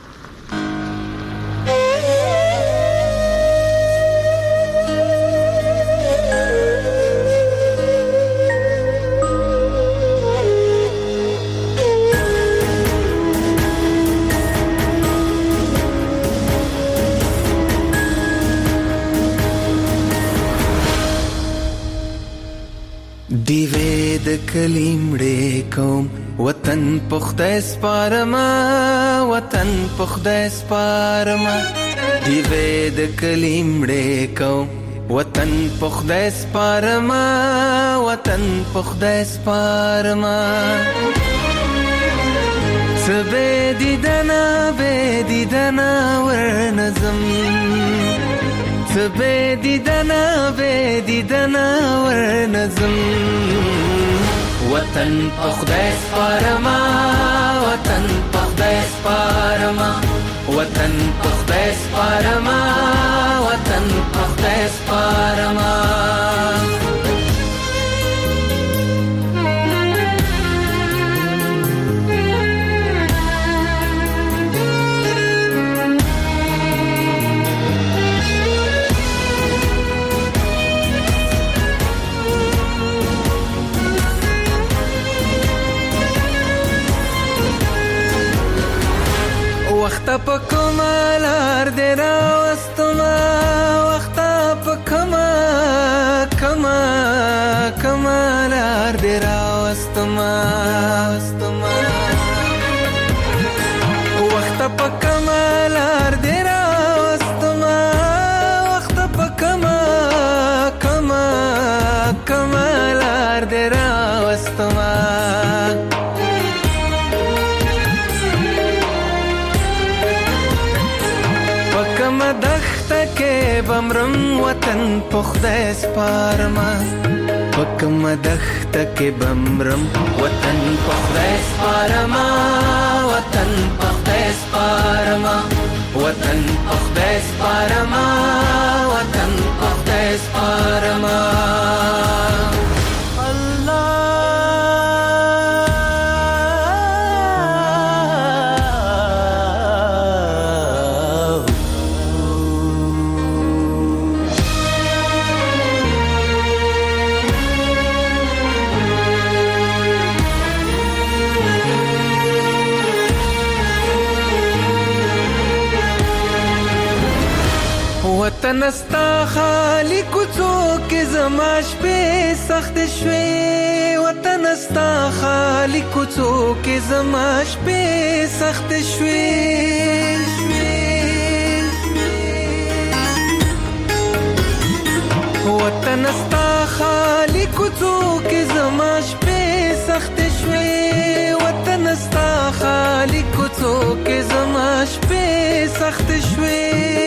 دیوې د کلیمړې کوم وطن پخته سپارما وطن پخته سپارما دیوې د کلیمړې کوم وطن پخته سپارما وطن پخته سپارما سبه دیدنا به دیدنا ورنظم سبه دیدنا به دیدنا ورنظم وطن پخدای سپارما وطن پخدای سپارما وطن پخدای سپارما وطن پخدای سپارما په کمالار دې راوستما وخته په کما کما کمالار دې راوستما وخته په کمالار دې راوستما وخته په کما کما کمالار دې راوستما بمرم وطن پخده سپارما پکم دخت کې بمرم وطن پخده سپارما وطن پخده سپارما وطن پخده سپارما وطن پخده سپارما وطن استا خالی کوڅو کې زما شپې سخت شوې وطن استا خالی کوڅو کې زما شپې سخت شوې وطن استا خالی کوڅو کې زما شپې سخت شوې وطن استا خالی کوڅو کې زما شپې سخت شوې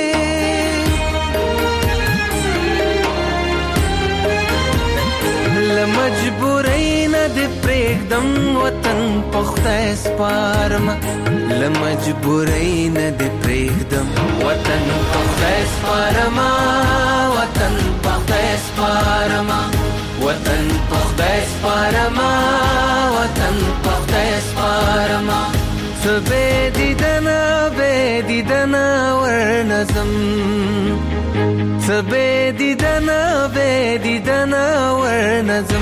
لمجبورین د پرېږدم وطن پخته سپارما لمجبورین د پرېږدم وطن پخته سپارما وطن پخته سپارما وطن پخته سپارما وطن پخته سپارما څه بې دیدنه بې دیدنه ورنظم څه بې دیدنه بې دیدنه ورنظم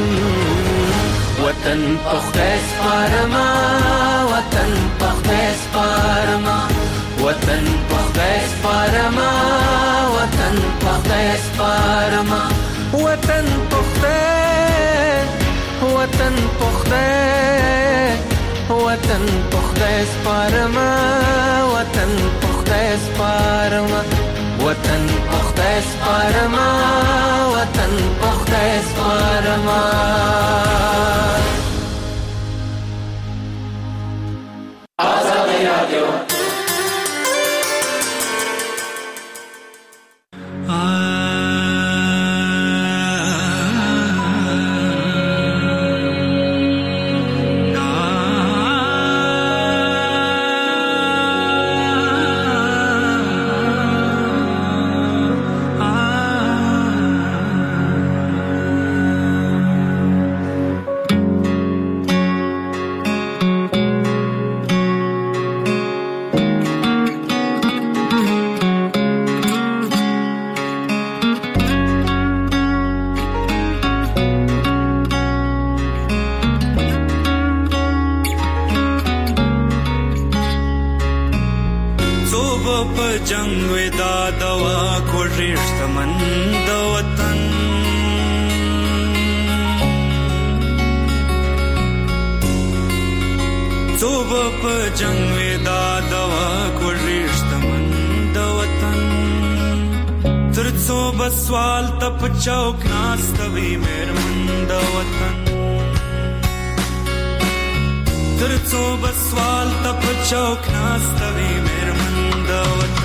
وطن پخته سپارما وطن پخته سپارما وطن پخته سپارما وطن پخته سپارما وطن پخته وطن پخته وطن پخته سپارما وطن پخته سپارما وطن پخته سپارما وطن پخته سپارما آزادی رادیو جنگ ودا دوا کو رشتہ مند وطن صوب په جنگ ودا دوا کو رشتہ مند وطن تر صوب سوال تپ چوک ناستوي مېر مند وطن تر صوب سوال تپ چوک ناستوي مېر مند وطن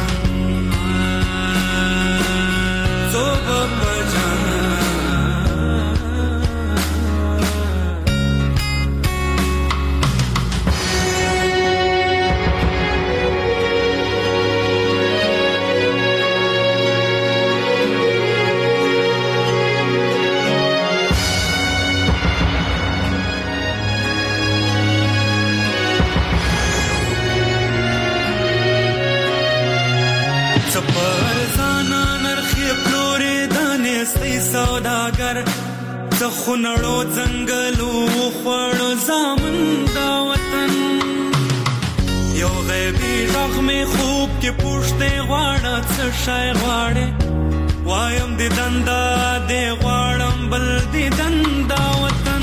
سوداگر څخونړو ځنګلو خوړو زامن دا وطن یو غیبی غږ مې خوب کې پوښتې غواړه څه شی غواړې وایم د دندا دې غواړم بل د دندا وطن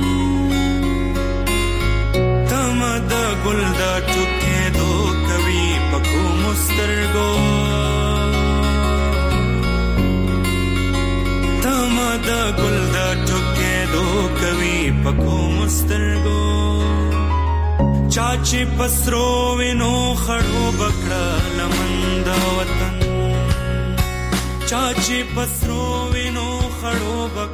تم د ګل د ټوکې دو کوي پکو مسترګو تم د ګل د ټوکې دو کوي پکو مسترګو چاچی پسرو وینو خړو بکړه لمن د وطن چاچی پسرو وینو خړو بکړه